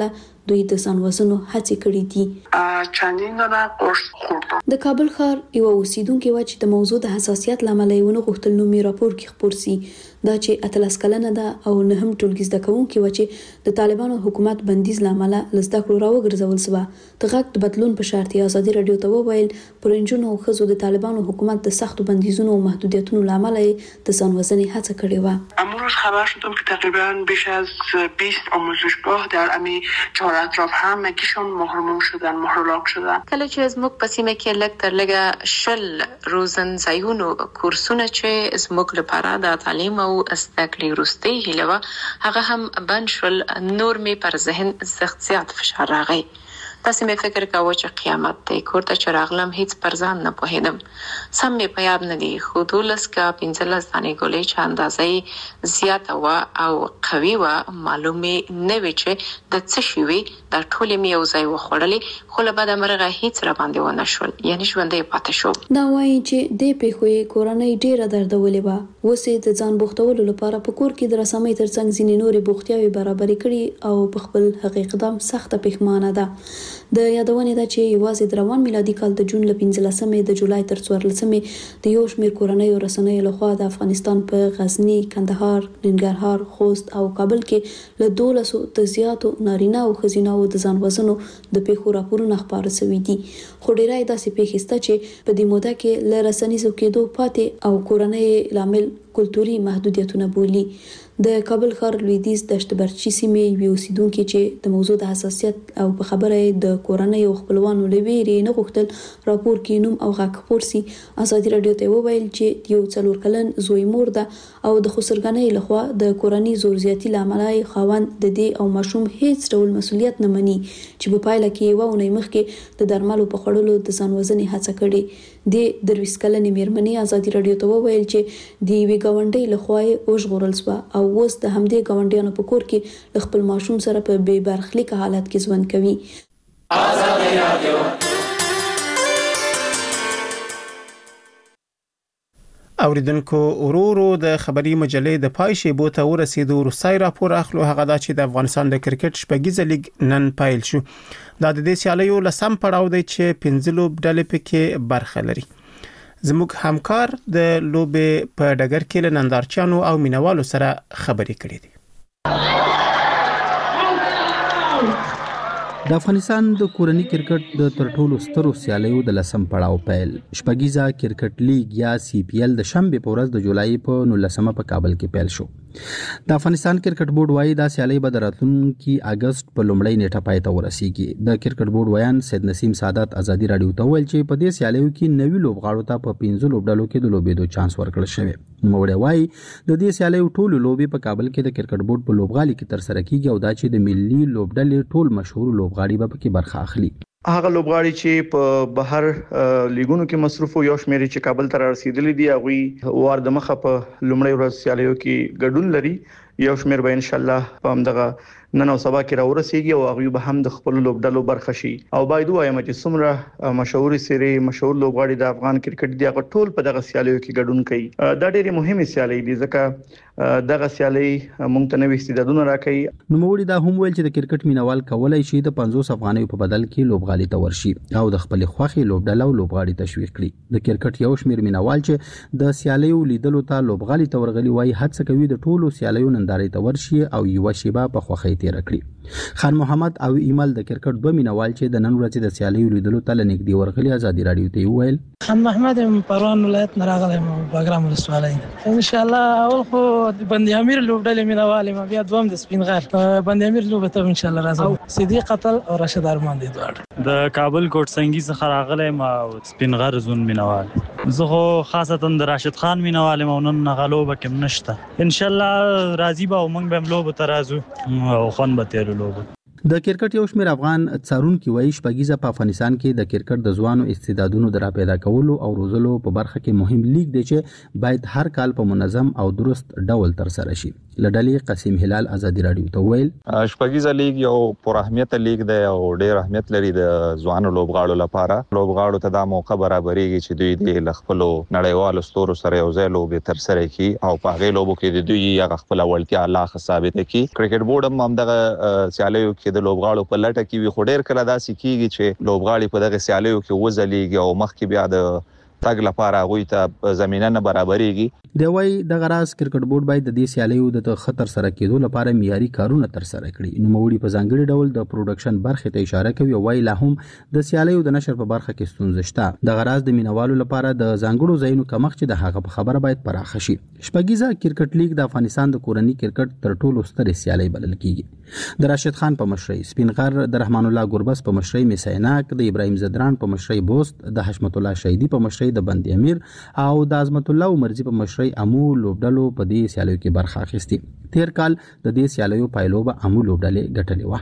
دوی د ځان وژنو هڅې کړې دي. چندین دانه قرص خوردم. د کابل ښار یو اوسیدونکو و چې د موضوع د حساسیت لامل یې ونه غوښتل نو می راپور کې خبر سي دا چې اتلس کلنه ده او نه هم ټولګي زده کوونکي و چې د طالبانو حکومت بندیز لامل لزده کړو راوګرځول سو. د غږ د بدلون په شرط ازادي رادیو ته وویل پرنجونو او خزو د طالبانو حکومت د سختو بندیزونو او محدودیتونو لامل د ځان وژنې هڅه کړې و. امروز خبر شدم که تقریبا بیش از بیست آموزشگاه در امی چهار اطراف هم مگیشون محروم شدن محرولاک شدن. کله چې زموږ په سیمه کې لږ تر لږه شل روزنځایونو کورسونه چې زموږ لپاره د تعلیم او زده کړې وروستۍ هیله وه هغه هم بند شول، نور مې پر ذهن سخت زیات فشار راغی. تاسې مې فکر کاوه چې قیامت دی. کور ته چې راغلم هیڅ پر ځان نه پوهېدم. سم مې په یاد نه دي خو دولس که پنځلس دانې ګولۍ چې اندازه یې زیاته وه او قوي وه معلومې نه وې چې د څه شي وي. دا ټولې مې یو ځای وخوړلې خو له بده مرغه هیڅ راباندې ونه شول، یعنې ژوندی پاتې شوم. دا وایي چې دې پیښو یې کورنۍ ډېره دردولې وه. اوس یې د ځان بوختولو لپاره په کور کې د رسامۍ ترڅنګ ځینې نورې بوختیاوې برابرې کړي او په خپل هغې اقدام سخته پښیمانه ده. د یادونې ده چې یوازې د روان میلادي کال د جون له پنځلسمې د جولای تر څوارلسمې د یو شمېر کورنیو رسنیو لخوا د افغانستان په غزني، کندهار، ننګرهار، خوست او کابل کې له دولسو د زیاتو نارینه او ښځینه د ځان وژنو د پیښو راپورونه خپاره شوي دي. خو ډیری داسې پیښې شته چې په دې موده کې له رسنیزو کېدو پاتې او کورنۍ لامل کلتوري محدودیتونه بولي. د کابل ښار لویدیځ دشت برچی سیمې یو اوسیدونکو چې د موضوع د حساسیت او په خبره د کورنۍ او خپلوانو لویری نه غوښتل راپور کې نوم او غږ خپور سي. ازادي رادیو ته وویل چې یو څلور کلن زوی مور ده او د خسرګنۍ لخوا د کورنۍ زور زیاتی لامل خاوند د دې او ماشوم هیڅ ډول مسولیت نه مني چې په پایله کې و نه مخکې د درملو په خړلو د ځان وژنې هڅه کړې. د درویس کلنې میرمنې ازادي رادیو ته وویل چې د وی ګاونډي لخوا یې وژغورل شو او اوس د همدې ګاونډیانو په کور کې خپل ماشوم سره په بې برخلیک حالت کې ژوند کوي. ازادي رادیو اوریدونکو ورورو د خبري مجلې د پای شیبو ته ورسېدو. روسي راپور اخلو هغه دا چې د افغانستان د کرکټ شپږیزه لیګ نن پایل شو. دا د دې سیالیو لسم پړاو دی چې پنځه لوب ډلې پکې برخه لري. زموږ همکار د لوبې په ډګر کې له نندارچیانو او مینوالو سره خبرې کړې دي. د افغانستان د کورنی کرکټ د تر ټولو سترو سیالیو د لسم پړاو پیل شپږیزه کرکټ لیګ یا سی پی ایل د شنبه په ورځ د جولای په نولسمه په کابل کې پیل شو. د افغانستان کرکټ بورډ وايي دا سیالي به د راتلونکي اگست په لومړۍ نیټه پای ته ورسیږي. د کرکټ بورډ ویان سید نسیم سعادت ازادي رادیو ته ویل چې په دې سیالیو کې نوي لوبغاړو ته په پنځه لوبډلو کې د لوبېدو چانس ورکړل شوی. نوموړی وايي د دې سیالیو ټولو لوبې په کابل کې د کرکټ بورډ په لوبغالي کې تر سره کیږي او دا چې د ملي لوبډلې ټول مشهور لوبغاړي به پکې برخه اخلي. هغه لوبغاړي چې په بهر لیګونو کې مصروف او یو شمېر چې کابل ته رسیدلي دي هغه وار د مخه په لومړی ورځ سیالیو کې ګډون لري. یو شمېر به ان شاء الله په همدغه نن او سبا کې راورسیږي او هغه به هم د خپل لوبډلو برخه شي. او باید وایم چې څومره مشهور سری مشهور لوبغاړي د افغان کرکټ دی هغه ټول په دغه سیالیو کې ګډون کوي. دا ډېری مهمه سیالي دي ځکه دغه سیالي مونږ ته نوې استعدادونه راکړي. نوموړي دا هم ویل چې د کرکټ مینوال کولای شي د پنځوس افغانیو په بدل کې لوبغالي ته ورشي او د خپل خوخي لوبډله او لوبغاړي تشویق کړي. د کرکټ یو شمېر مینوال چې د سیالیو لیدلو ته لوبغالي ته ورغلي وای هڅه کوي د ټولو سیالیو نندارې ته ورشي او یو شیبه په خوخي تیر کړي. خان محمد او ایمل د کرکټ دوه مینوال چې د نن ورځې د سیالیو لیدلو ته لنګدي ورغلي ازادي رادیو ته ویل خان محمد پروان ولایت نه راغلی مو باګرام ولسوالۍ ان شاء الله. اول خو بندي امیر لوبډلې مینوال ما بیا دوم د سپین غر بندي امیر لوبه ته ان شاء الله راځم. صدیق قتل او راشد ارمان دي دوه د کابل کوټ سنگي څخه راغلی ما سپین غر زون مینوال. زه خو خاصتا د راشد خان مینوال مو نن غلوبه کوم نشته. ان شاء الله راضي به موږ به لوبه ته راځو او خون به تیر لوبه. د کرکټ یو شمېر افغان څارونکي وایي شپږیزه په افغانستان کې د کرکټ د ځوانو استعدادونو د را پیدا کولو او روزلو په برخه کې مهم لیګ دی چې باید هر کال په منظم او درست ډول تر سره شي. لډلې قاسم هلال آزادي رادیو ته ویل شپږیزه لیګ یو پر اهمیت لیګ دی او ډېر اهمیت لري د ځوانو لوبغاړو لپاره. لوبغاړو ته دا موقع برابرېږي چې دوی د خپلو نړیوالو ستورو سره یو ځای لوبې ترسره کړي او په هغې لوبو کې د دوی هغه خپله وړتیا لا ښه ثابته کړي. کرکټ بورډ هم همدغه سیالیو کې د لوبغاړو په لټه کې وي، خو ډېر کله داسې کېږي چې لوبغاړي په دغه سیالیو کې وځلیږي او مخکې بیا د تګ لپاره هغوی ته زمینه نه برابرېږي. دی وایي دغه راز کرکټ بورډ باید د دې سیالیو د خطر سره کېدو لپاره معیاري کارونه ترسره کړي. نوموړي په ځانګړي ډول د پروډکشن برخې ته اشاره کوي او وایي لا هم د سیالیو د نشر په برخه کې ستونزې شته. دغه راز د مینوالو لپاره د ځانګړو ځایونو کمښت چې د هغه په خبره باید پراخه شي. شپږیزه کرکټ لیګ د افغانستان د کورني کرکټ تر ټولو سترې سیالۍ بلل کېږي. د راشد خان په مشرۍ، سپین غر د رحمان الله ګربز په مشرۍ میسایناک، د ابراهیم زدران په مشرۍ بوست، د حشمت الله شهیدی په مشرۍ د بند امیر او د عظمت الله عمرزي په مشرۍ امو لوبډلو په دې سیالیو کې برخه اخیستې. تیر کال د دې سیالیو پایلوبه امو لوبډلې ګټلې وه.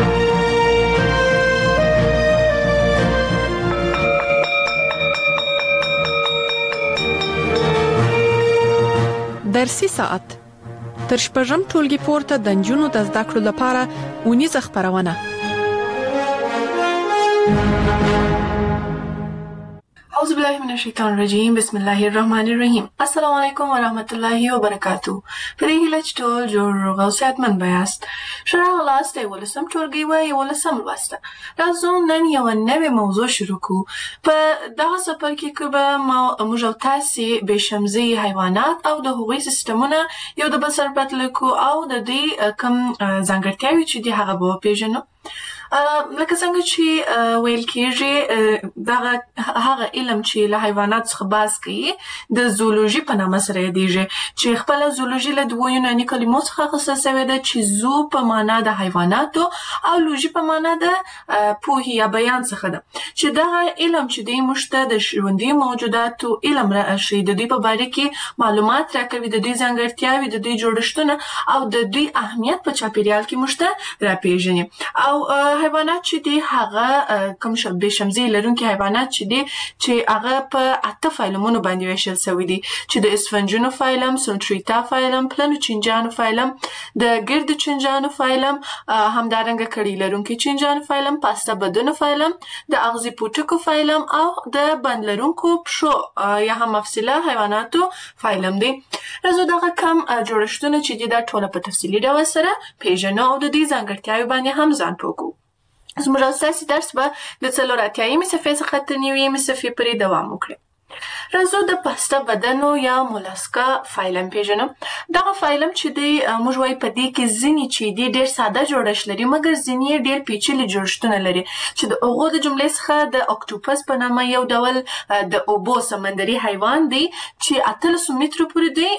درسي ساعت تر شپږم ټولګي پورته د نجونو د زده کړو لپاره ونیزه خبرونه. اعوذ بالله من الشیطان الرجیم، بسم الله الرحمن الرحیم. السلام علیکم و رحمت الله و برکاته. په دې هیله چې ټول جوړ روغ او صحتمند بیاست. ښه راغلاست د یولسم ټولګي و یولسم لوسته. راځو نن یوه نوې موضوع شروع کړو. په دغه څپرکي کې به موږ او تاسې بېشمزي حیوانات او د هغوی سیستمونه یو د بل سره پرتله کړو او د دوی کوم ځانګړتیاوې چې دي هغه به وپېژنو. لکه څنګه چې ویل کېږي دغه هغه علم چې له حیوانات څخه بحث کوي د زولوژي په نامه سره یادېږي، چې خپله زولوژي له دوو یوناني کلمو څخه اخیستل سوې ده چې زو په معنا د حیواناتو او لوژي په معنا د پوهې یا بیان څخه ده، چې دغه علم چې دی موږ ته د ژوندي موجوداتو علم راښیي، د دوی په باره کې معلومات راکوي، د دوی ځانګړتیاوې، د دوی جوړښتونه او د دوی اهمیت په چاپېریال کې موږ ته راپېژني. او حیوانات چې دي هغه کوم بېشمزي لرونکي حیوانات چې دي چې هغه په اته فایلمونو باندې ویشل سوي دي، چې د اسفنجونو فایلم، سونټریتا فایلم، پلنو چینجانو فایلم، د ګردو چینجانو فایلم، همدارنګه کړي لرونکي چینجانو فایلم، پاسته بدنو فایلم، د اغزي پوټکو فایلم او د بند لرونکو پښو یا هم مفصله حیواناتو فایلم دی. راځو دغه کم جوړښتونه چې دي دا ټوله په تفصیلي ډول سره پېژنو او د دې ځانګړتیاوې باندې هم ځان پوه کړو. زموږ اساسي درس به د څلور اتیایمې صفحې څخه تر نوي صفحې پورې دوام وکړي. راځو د پاسته بدنو یا مولاسکا فایلم پېژنو. دغه فایلم چې دی موږ وایو په دې کې ځینې چې دي ډېر ساده جوړښت لري، مګر ځینې یې ډېر پیچلي جوړښتونه لري، چې د هغو د جملې څخه د اکټوپس په نامه یو ډول د اوبو سمندري حیوان دی چې اتلسو مترو پورې دی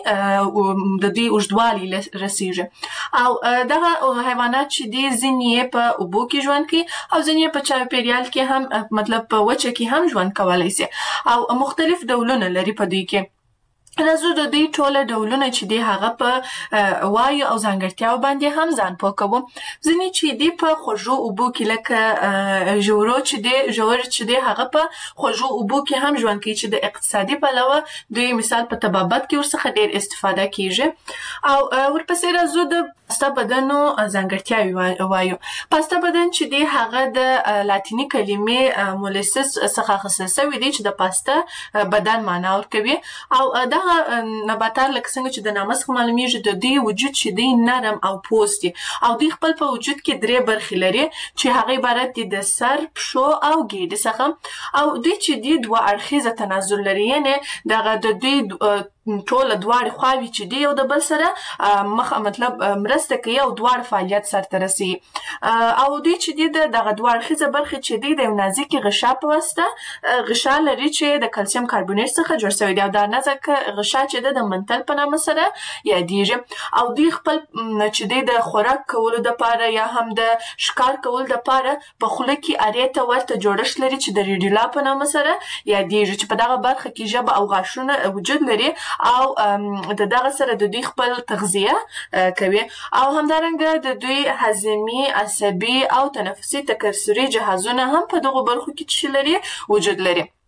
د دوی اوږدوالي رسیږي. او دغه حیوانات چې دي ځینې یې په اوبو کې ژوند کوي او ځینې یې په چاپېریال کې هم مطلب په وچه کې هم ژوند کولی سي او مختلف ډولونه لري په دوی کې. راځو د دوی ټوله ډولونه چې دي هغه په وایو او ځانګړتیاو باندې هم ځان پوه کوو. ځینې چې دي په خوږو اوبو کې لکه ژورو چې دي ژور چې دي هغه په خوږو اوبو کې هم ژوند کوي، چې د اقتصادي پلوه دوی مثال په طبابت کې ورڅخه ډېر استفاده کیږي. او ورپسې راځو د پاسته بدنو ځانګړتیاوې وایو. پاسته بدن چې دی هغه د لاتیني کلمې مولسس څخه اخیستل سوی دی چې د پاسته بدن معنا ورکوي. او دا نباتات لکه څنګه چې د نامه څخه معلومیږي د دوی وجود چې دی نرم او پوست دي او دوی خپل په وجود کې درې برخې لري چې هغه عبارت دي د سر، پښو او ګیډې څخه. او دوی چې دي دوه اړخیزه تناسل لري، یعنې دغه د دوی ټوله دواړې خواوې چې دي یو د بل سره مخ مطلب مرسته کوي او دواړه فعالیت سرته رسوي. او دوی چې دي د دغه دوه اړخیزه برخې چې دي د یو نازکې غشا په واسطه غشا لري چې د کلسیم کاربونیټ څخه جوړ شوی دی او دا نازکه غشا چې ده د منتل په نامه سره یادېږي. او دوی خپل چې دی د خوراک کولو دپاره یا هم د ښکار کولو دپاره په خوله کې ارې ته ورته جوړښت لري چې د ریډیولا په نامه سره یادېږي، چې په دغه برخه کې ژبه او غاښونه وجود لري او د دغه سره د دوی خپل تغذیه کوي. او همدارنګه د دوی هضمي، عصبي او تنفسي تکثري جهازونه هم په دغو برخو کې چې لري وجود لري.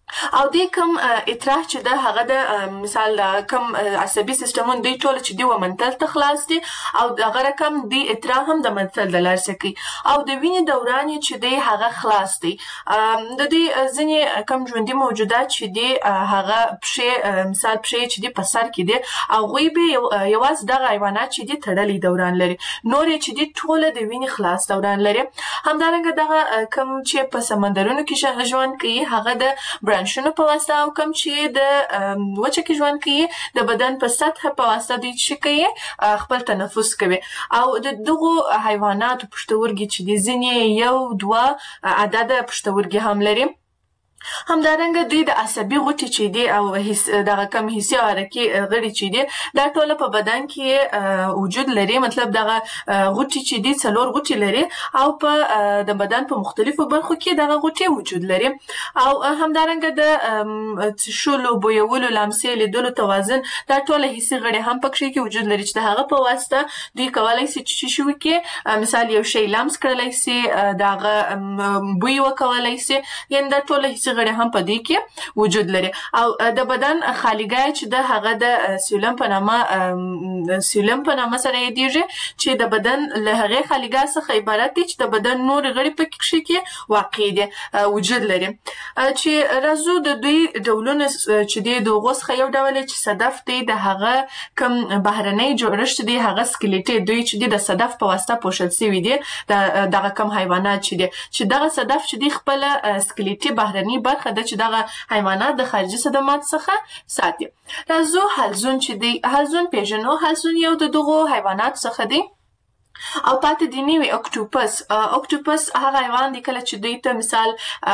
او د کوم اطراح چې د هغه د مثال کوم عصبي سیستمون دی ټول چې دی ومنتل ته خلاص دي او هغه رقم دی اطراح هم د منتل د لار سکی او د وینې دوران چې دی هغه خلاص دی د دې ځینې کم ژوندۍ موجودات چې دی هغه پښې مثال پښې چې دی په سر کې دی او غوی به یوازې دغه حیوانات چې دی تړلي دوران لري نور چې دی ټول د وینې خلاص دوران لري همدارنګه دغه کم چې په سمندرونو کې ژوند کوي هغه د برانشونو په واسطه او کوم چې د وچه کې ژوند کوي د بدن په سطح په واسطه دوی چې کوي خپل تنفس کوي او د دغه حیواناتو پښتورګي چې د ځینې یو دوه عدد پښتورګي هم لري همدارنګه دوی د عصبي غوټې چې دی او دغه کم حسي او حرکي غړي چې دی دا ټول په بدن کې وجود لري مطلب دغه غوټې چې دی څلور غوټې لري او په د بدن په مختلفو برخو کې دغه غوټې وجود لري او همدارنګه د شولو بویولو لمسې لیدلو توازن دا ټول حسي غړي هم پکې کې وجود لري چې هغه په واسطه دوی کولای شي چې شو کې مثال یو شی لمس کړلای شي دغه بوی وکولای شي یعنی دا ټول غړي هم په دې کې وجود لري او د بدن خالیګای چې د هغه د سیلم په نامه سیلم په نامه سره یادېږي چې د بدن له هغه خالیګای څخه عبارت دی چې د بدن نور غړي په کې واقع دي وجود لري چې رازو د دوی ډولونه چې د دوغوس خیو ډول چې صدف دی د هغه کم بهرنۍ جوړښت دی هغه سکلیټي دوی چې د صدف په واسطه پوښل شوی دی دغه کم حیوانات چې دي چې دغه صدف چې دی خپل سکلیټي بهرنۍ برخه د چې دغه حیوانات د خارجي صدمات څخه ساتي راځو حلزون چې دی حلزون پیژنو حلزون یو د دغه حیوانات څخه دی او پاتې دی نیوی اکټوپس اکټوپس هغه حیوان دی کله چې دوی ته مثال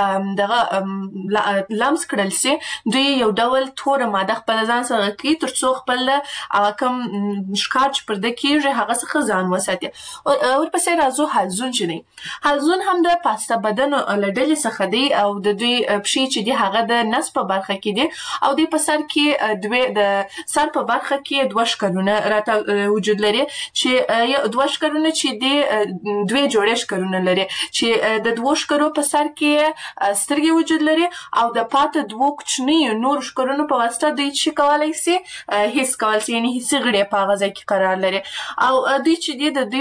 دغه لمس کړل سي دوی یو ډول تور ماده خپل ځان سره کوي ترڅو خپل کوم ښکار چې پر د کېږي هغه څخه ځان وساتي ورپسې راځو حلزون چې دی حلزون هم د پاسته بدن لړلې څخه دی او د دوی پښې چې دی هغه د نس په برخه کې دی او د په سر کې دوی د سر په برخه کې دوه ښکرونه راته وجود لري چې دوه ښکرونه چې دی دوی جوړې ښکرونه لري چې د دوه ښکرو په سر کې سترګې وجود لري او د پاته دوه کوچني نور ښکرونو په واسطه دوی چې کولای شي هیڅ کول شي یعنی هیڅ غړي په هغه ځای کې قرار لري او دوی چې دی د دوی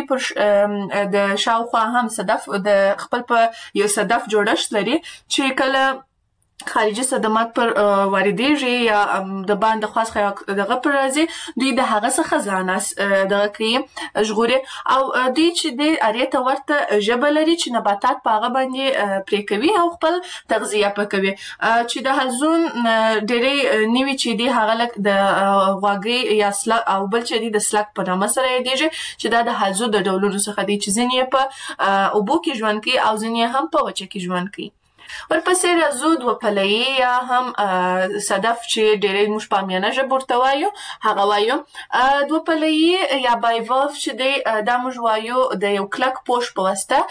پر د شاوخوا هم صدف د خپل په یو صدف جوړښت لري چې کله خارجي صدمات پر واردېږي یا د باندې خاص دغه پر راځي دوی د هغه څخه ځان دغه کوي ژغوري او دوی چې د اریته ورته ژبه لري چې نباتات په هغه باندې پرې کوي او خپل تغذیه پکوي چې د حلزون ډېرې نیوي چې دی هغه لک د غواګي یا سلک او بل چې دی د سلک په نامه سره یادېږي چې دا د حلزون د ډولونو څخه دی چې ځینې په اوبو کې ژوند کوي او ځینې هم په وچه کې ژوند کوي ورپسې راځو دوه پلهیي یا هم صدف چې ډېرې موږ په عامیانه ژبه ورته وایو هغه وایو دوه پلهیي یا بایوولف چې دی دا موږ وایو د یو کلک پوښ په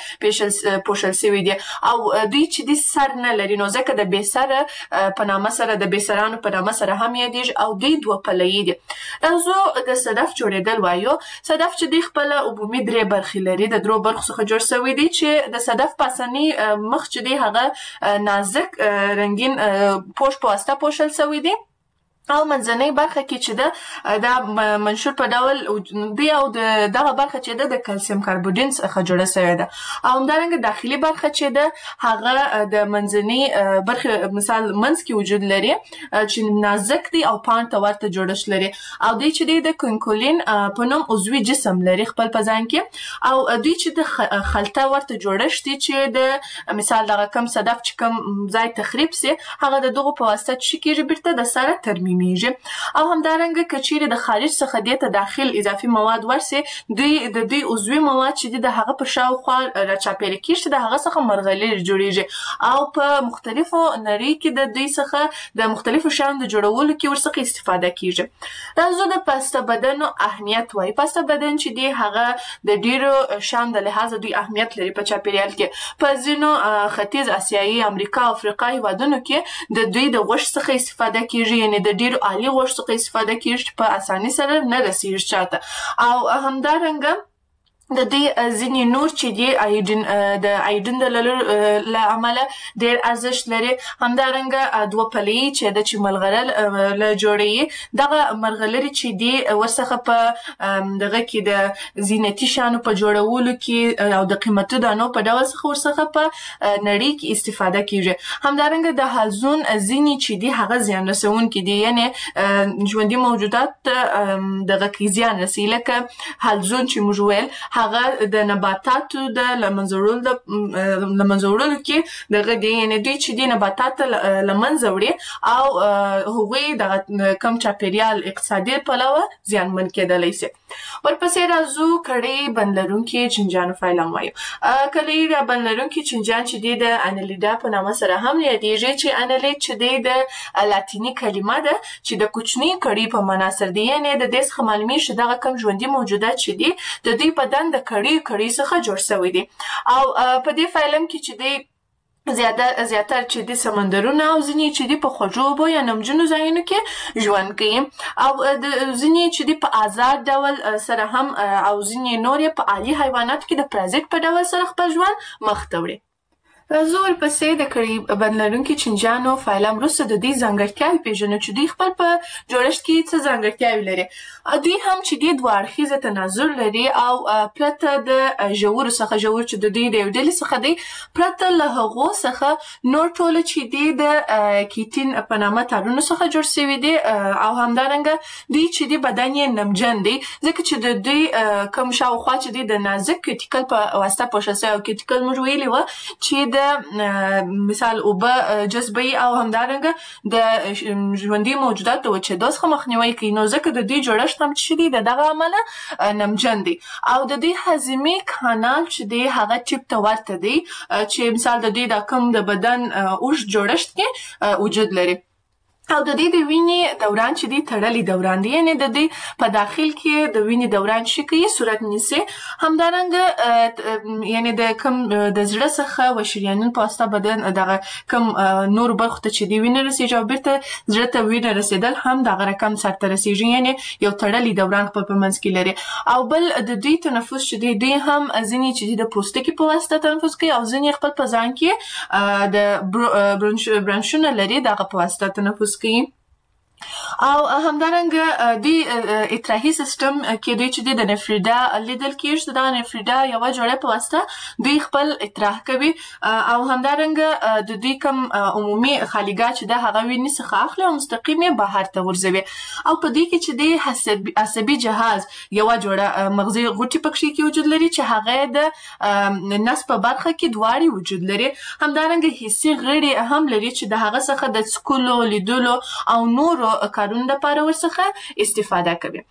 واسطه پوښل شوي دي او دوی چې دی سر نه لري نو ځکه د بې سره په نامه سره د بې سرانو په نامه سره هم یادېږي او دوی دوه پلهیي دي راځو د صدف جوړېدل وایو صدف چې دی خپله عمومي درې برخې لري د درو برخو څخه جوړ شوی دی چې د صدف پاسني مخ چې دی هغه نازک رنگین پوش په واسطه پوښل شوی دی او منځنۍ برخه کې چې ده دا منشور په ډول دی او دغه برخه چې ده د کلسیم کاربوډین څخه جوړه شوې ده او همدارنګه داخلي برخه چې ده هغه د منځنۍ برخه مثال منځ کې وجود لري چې نازک دی او پاڼ ته ورته جوړښت لري او دوی چې دی د کونکولین په نوم عضوي جسم لري خپل په ځان کې او دوی چې د خلطه ورته جوړښت دی چې د مثال دغه کم صدف چې کم ځای تخریب سي هغه د دغه په واسطه چې کېږي بیرته د سره ترمیم او همدارنګه کچېره د خارج څخه د ته داخل اضافي مواد ورسي دوی د دوی عضوي مواد چې د هغه په شاوخوا راچاپېر کېږي د هغه څخه مرغلرې جوړیږي او په مختلفو نړۍ کې د دوی څخه د مختلفو شیانو د جوړولو کې ورڅخه استفاده کېږي راځو د پاسته بدن اهمیت وایي پاسته بدن چې دی هغه د ډیرو شیانو د لحاظه دوی اهمیت لري په چاپېریال کې په ځینو ختیځ اسیایي امریکا او افریقا هېوادونو کې د دوی د غوښې څخه استفاده کېږي یعنې د ډیرو عالی غوښې څخه استفاده کېږي په اسانۍ سره نه رسېږي چاته او همدارنګه د دې ځینې نور چې دي ایډین د ایډین د له عمله ډېر ارزښت لري. همدارنګه دوه پلې چې د چې ملغلره له جوړوي دغه ملغلرې چې دي ورڅخه په دغه کې د زینتي شیانو په جوړولو کې او د قیمتي دانو په ډول څخه ورڅخه په نړۍ کې استفاده کیږي. همدارنګه د حلزون ځینې چې دي هغه زیان رسونکي دي، یعنې ژوندي موجودات دغه کې زیان رسوي، لکه حلزون چې موږ ویل هغه د نباتاتو د لمنځه وړلو د لمنځه وړلو کې دغه دی، یعنې دوی چې دي نباتات له منځه وړي او هغوی دغه کم چاپیریال اقتصادي پلوه زیانمن کېدلی سي. ورپسې راځو کړۍ بند لرونکي چینجیانو فایلم وایو. کړۍ بند لرونکي چینجیان چې دي د انیلیډا په نامه سره هم یادېږي، چې انیلیډ چې دی د لاتیني کلمه ده چې د کوچنۍ کړۍ په معنا سره دی، یعنې د دې څخه معلومیږي چې دغه کم ژوندي موجودات چې دي د دوی بدن د کړۍ کړۍ څخه جوړ شوی دي. او په دې فایلم کې چې دی زیاده زیاتره چې دي سمندرونه او ځینې چې دي په خوږو اوبو یا نمجنو ځایونو کې ژوند کوي، او ځینې چې دي په آزاد ډول سره هم او ځینې نور یې په عالي حیواناتو کې د پرازیت په ډول سره خپل ژوند مخ ته وړي. راځو ورپسې د کړۍ بند لرونکي چینجیانو فایلم وروسته د دوی ځانګړتیاوې پېژنو چې دوی خپل په جوړښت کې څه ځانګړتیاوې لري. دوی هم چې دي دوه اړخیزه تناظر لري او پرته د ژورو څخه، ژور چې د دوی د یو ډلې څخه دی، پرته له هغو څخه نور ټوله چې دي د کیټین په نامه تارونو څخه جوړ شوي دي، او همدارنګه دوی چې دي بدن یې نمجن دی، ځکه چې د دوی کوم شاوخوا چې دي د نازک کیټیکل په واسطه پوښل شوی، او کیټیکل موږ ویلي وه چې د مثال اوبه جذبوي او همدارنګه د ژوندي موجوداتو د وچېدو څخه مخنیوی کوي. نو ځکه د دوی جوړښت هم چې دی د دغه عمله نمجن دی، او د دوی هضمي کانال چې دی هغه ټیپ ته ورته دی، چې مثال د دوی د کوم د بدن اوږد جوړښت کې وجود لري. او د دې د وینې دوران چې دی تړلی دوران دی، یعنې د دې په داخل کې د وینې دوران چې کوي صورت نیسي. همدارنګه یعنې د کوم د زړه څخه و شریانونو په واسطه بدن دغه کوم نور برخو ته چې دی وینه رسېږي او بیرته زړه ته وینه رسېدل هم دغه رقم سرته رسېږي، یعنې یو تړلی دوران خپل په منځ کې لري. او بل د دوی تنفس چې دی دوی هم ځینې چې دی د پوستکي په واسطه تنفس کوي، او ځینې خپل په ځان کې د برانشونه لري دغه په واسطه تنفس کوي. او همدارنګه دوی اطراحي سیستم کې دوی چې د نفریدا لیدل کېږي، د نفریدا یوه جوړه په واسطه دوی خپل اطراح کوي. او همدارنګه د دوی کوم عمومي خالیګاه چې د هغه وینې څخه اخلي او مستقیم یې بهر ته غورځوي. او په دې کې چې د عصبي جهاز یوه جوړه مغزي غوټې پکې کې وجود لري، چې هغه د نس په برخه کې دواړې وجود لري. همدارنګه حسي غړي هم لري چې د هغه څخه د څکلو، لیدلو او نورو کارونو لپاره ورڅخه استفاده کوي.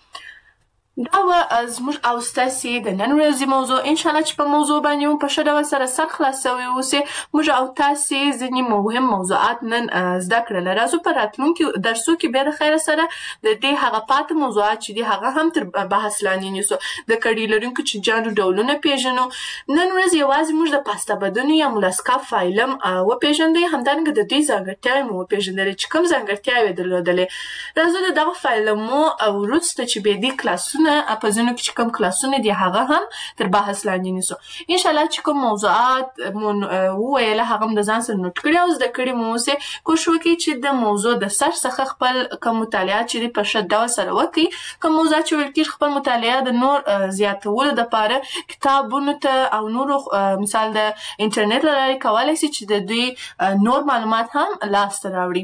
دا و زموږ او ستاسې د نن ورځې موضوع. انشاءالله چې په موضوع باندې مو په ښه ډول سره سر خلاص سوی اوسئ. موږ او تاسې ځینې مهم موضوعات نن زده کړل. راځو په راتلونکي درسو کې بیا د خیره سره د دې هغه پاتې موضوعات چې دي هغه هم تر بحث لاندې نیسو. د کړۍ لرونکو چینجیانو ډولونه پېژنو. نن ورځ یوازې موږ د پاستا بدنو یا مولاسکا فایلم وپېژندئ، همدارنګه د دوی ځانګړتیاوې مو وپېژندلې چې کوم ځانګړتیاوې یې درلودلې. راځو د دغه فایلمو وروسته چې بیا دې کلاسونه په ځینو کې چې کوم کلاسونه دي هغه هم تر بحث لاندې نیسو. انشاءالله چې کوم موضوعات مو وویله هغه هم د ځان سره نوټ کړي او زده کړي مو اوسئ. کوشش وکړئ چې د موضوع د سر څخه خپل کوم مطالعات چې دي په ښه ډول سره وکړئ. کوم موضوعات چې ویل کېږي خپل مطالعه د نور زیاتولو دپاره کتابونو ته او نورو مثال د انټرنیټ له لارې کولی شي چې د دوی نور معلومات هم لاسته راوړي.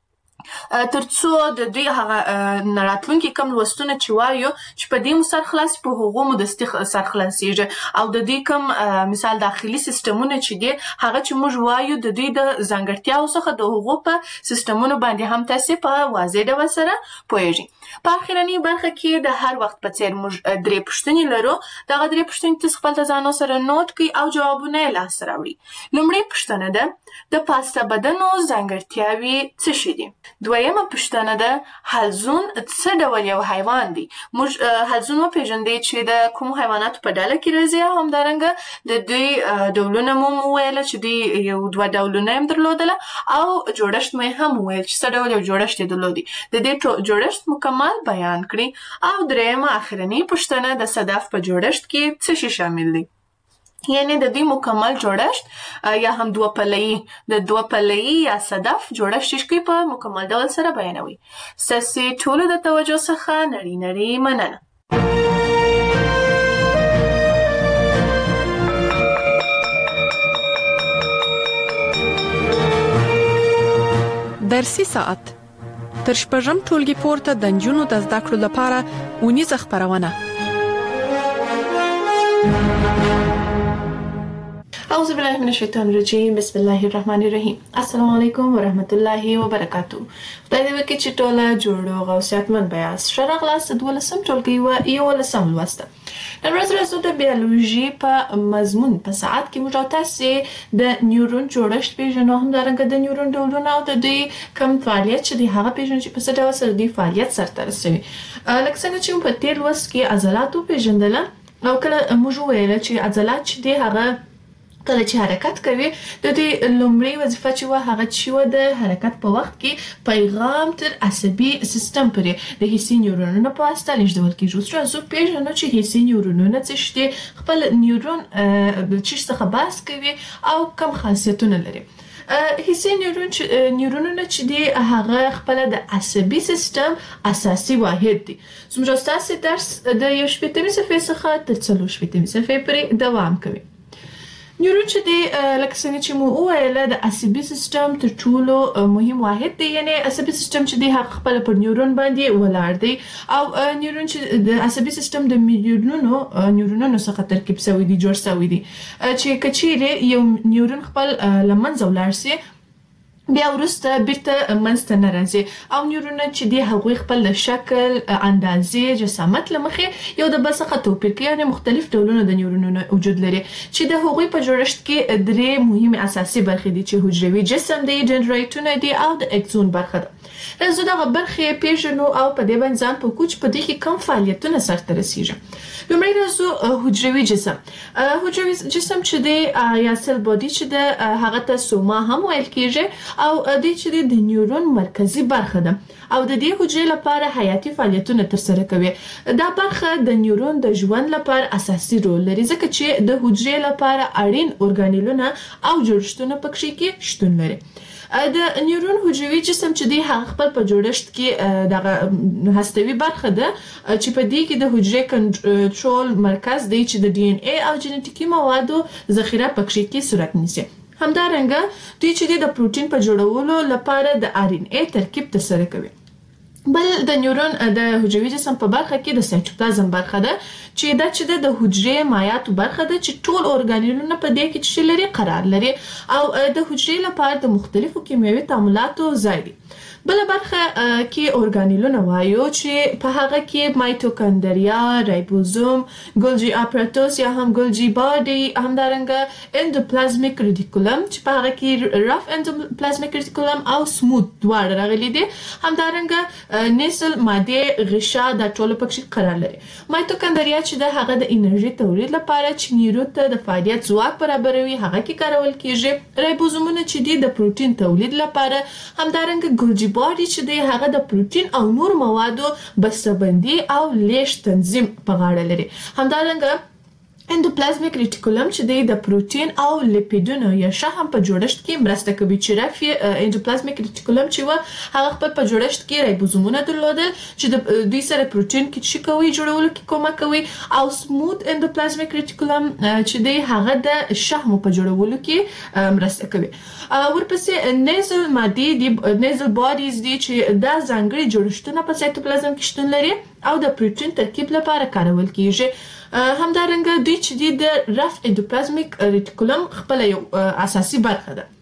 تر څو د دوی هغه راتلونکي کم لوستونه چې وایو چې په دې مو سر خلاص په هغو مو دستي سر خلاصېږي. او د دوی کم مثال داخلي سیستمونه چې دي هغه چې موږ وایو د دوی د ځانګړتیاو څخه د هغو په سیستمونو باندې هم تاسې په واضح ډول سره پوهېږئ. په اخرنۍ برخه کې د هر وخت په څېر موږ درې پوښتنې لرو. دغه درې پوښتنې تاسو خپل د ځانو سره نوټ کړئ او جوابونه یې لاسته راوړئ. لومړۍ پوښتنه ده د پاستا بدنو ځانګړتیاوې څه شي دي؟ دویمه پوښتنه ده حلزون څه ډول یو حیوان دی؟ موږ حلزون وپېژندئ چې د کومو حیواناتو په ډله کې راځي او همدارنګه د دوی ډولونه مو وویله چې دوی یو دوه ډولونه یې هم درلودله او جوړښت مو یې هم وویل چې څه ډول یو جوړښت یې درلودی. د دې جوړښت مکمل کمال بیان کړي او درېمه اخرنی پوښتنه د صدف په جوړښت کې څه شی شامل دي. یعنی د دې مکمل جوړښت یا هم دوه پله‌ای د دوه پله‌ای یا صدف جوړښت چې په مکمل ډول سره بیانوي. ستاسو ټولو د توجه څخه نړۍ نړۍ مننه. درسي ساعت تر شپږم ټولګي پورته د نجونو د زده کړو لپاره اونیزه خبرونه. اعوذ بالله من الشیطان الرجیم بسم الله الرحمن الرحیم. السلام علیکم ورحمت الله وبرکاتو. خدای دې وکړي چې ټوله جوړو او صحتمند بیاست. ښه راغلاست د دولسم ټولګي و یولسم لوست. نن ورځ راځو د بیولوژي په مضمون په ساعت کې موږ تاسو د نیورون جوړښت پیژنو، هم دارنګه د نیورون ډولونه او د دې کوم فعالیت چې د هغه پیژنو چې په څه ډول سره د فعالیت سره رسوي. لکه څنګه چې په تیر لوست کې عضلات پیژندل او کله موږ ویل چې عضلات چې د هغه کله چې حرکت کوي د دې لومړی وظیفه چې و هغه چې و د حرکت په وخت کې پیغام تر عصبي سیستم پورې د حسي نیورونونو په واسطه لیږدول کیږي. اوس راځو پیژنو چې حسي نیورونونه څه دي، خپل نیورون د چی څخه بحث کوي او کوم خاصیتونه لري. حسي نیورون نیورونونه چې دي هغه خپل د عصبي سیستم اساسي واحد دي. زموږ تاسو درس د یو شپږمې صفحې څخه تر څلور شپږمې صفحې پورې دوام کوي. نیورون چې دی لکه څنګه چې مو وویل د عصبي سیستم تر ټولو مهم واحد دی، یعنی عصبي سیستم چې دی هغه خپل پر نیورون باندې ولاړ دی او نیورون چې د عصبي سیستم د میلیونونو نیورونونو څخه ترکیب شوی دی، جوړ شوی دی چې کچېره یو نیورون خپل لمنځه ولاړ سي بیا ورسته بیرته منځته نه راځي او نیورونونه چې دی هغوی خپل د شکل، اندازې، جسامت له مخې یو د بل څخه توپیر کوي، یعنې مختلف ډولونه د نیورونونو وجود لري چې د هغوی په جوړښت کې درې مهمې اساسي برخې دي چې حجروي جسم دی، دندرایتونه دي او د اکسون برخه ده. راځو دغه برخې پیژنو او په دې باندې ځان پوه کړو چې په دې کې کوم فعالیتونه سرته رسیږي. لومړی راځو حجروي جسم. حجروي جسم چې دی یا سل باډي چې ده هغه ته سوما هم ویل کیږي او د چې د نیورون مرکزی برخه ده او د دې حجرې لپاره حیاتي فعالیتونه ترسره کوي. دا برخه د نیورون د ژوند لپاره اساسي رول لري ځکه چې د حجرې لپاره اړین ارګانیلونه او جوړښتونه پکې کې شتون لري. د نیورون حجروي جسم چې دی هغه خپل په جوړښت کې دغه هستوي برخه ده چې په دې کې د حجرې کنټرول مرکز دی چې د ډي ان اي او جنټیکي موادو ذخیره پکې کې صورت نیسي. همدارنګه دوی چې د پروتین په جوړولو لپاره د ار ان اي ترکیب ترسره کوي. بل د نیورون د حجروي جسم په برخه کې د سایتوپلازم برخه ده چې دا چې د حجرې مایعاتو برخه ده چې ټول ارګانیلونه په دې کې چې لري قرار لري او د حجرې لپاره د مختلفو کیمیاوي تعاملاتو ځای دی. بل برخه کې ارګانیلونه وایو چې په هغه کې مایټوکاندریا، رایبوزوم، ګولجی اپاراتوس یا هم ګولجی باډي، همدارنګه اندوپلازمیک ریټیکولم چې په هغه کې رف اندوپلازمیک ریټیکولم او سموث دواړه راغلي دي، همدارنګه نیسل ماده غشا د ټولو پکې قرار لري. مایټوکاندریا چې د هغه د انرژي تولید لپاره چې نیورون ته د فعالیت ځواک برابروي هغه کې کارول کیږي. رایبوزومونه چې دي د پروتین تولید لپاره، همدارنګه ګولجی باډي چې دی هغه د پروتین او نور موادو بسته‌بندي او لیږد تنظیم په غاړه لري. همدارنګه اندوپلازمیک ریټیکولم چې دی د پروتین او لیپیډونو یا شحم په جوړښت کې مرسته کوي چې رفي اندوپلازمیک ریټیکولم چې و هغه خپل په جوړښت کې رایبوزومونه درلودل چې د دوی سره پروتین کې چې کوي جوړولو کې کومک کوي او سموث اندوپلازمیک ریټیکولم چې دی هغه د شحم په جوړولو کې مرسته کوي. ورپسې نیزل مادي دی، نیزل باډیز دي چې دا ځانګړي جوړښتونه په سایتوپلازم کې شتون لري او د پروتین ترکیب لپاره کارول کیږي. همدارنګه دوی چې دی د رف اندوپلازمیک ریټیکولم خپل یو اساسي برخه ده.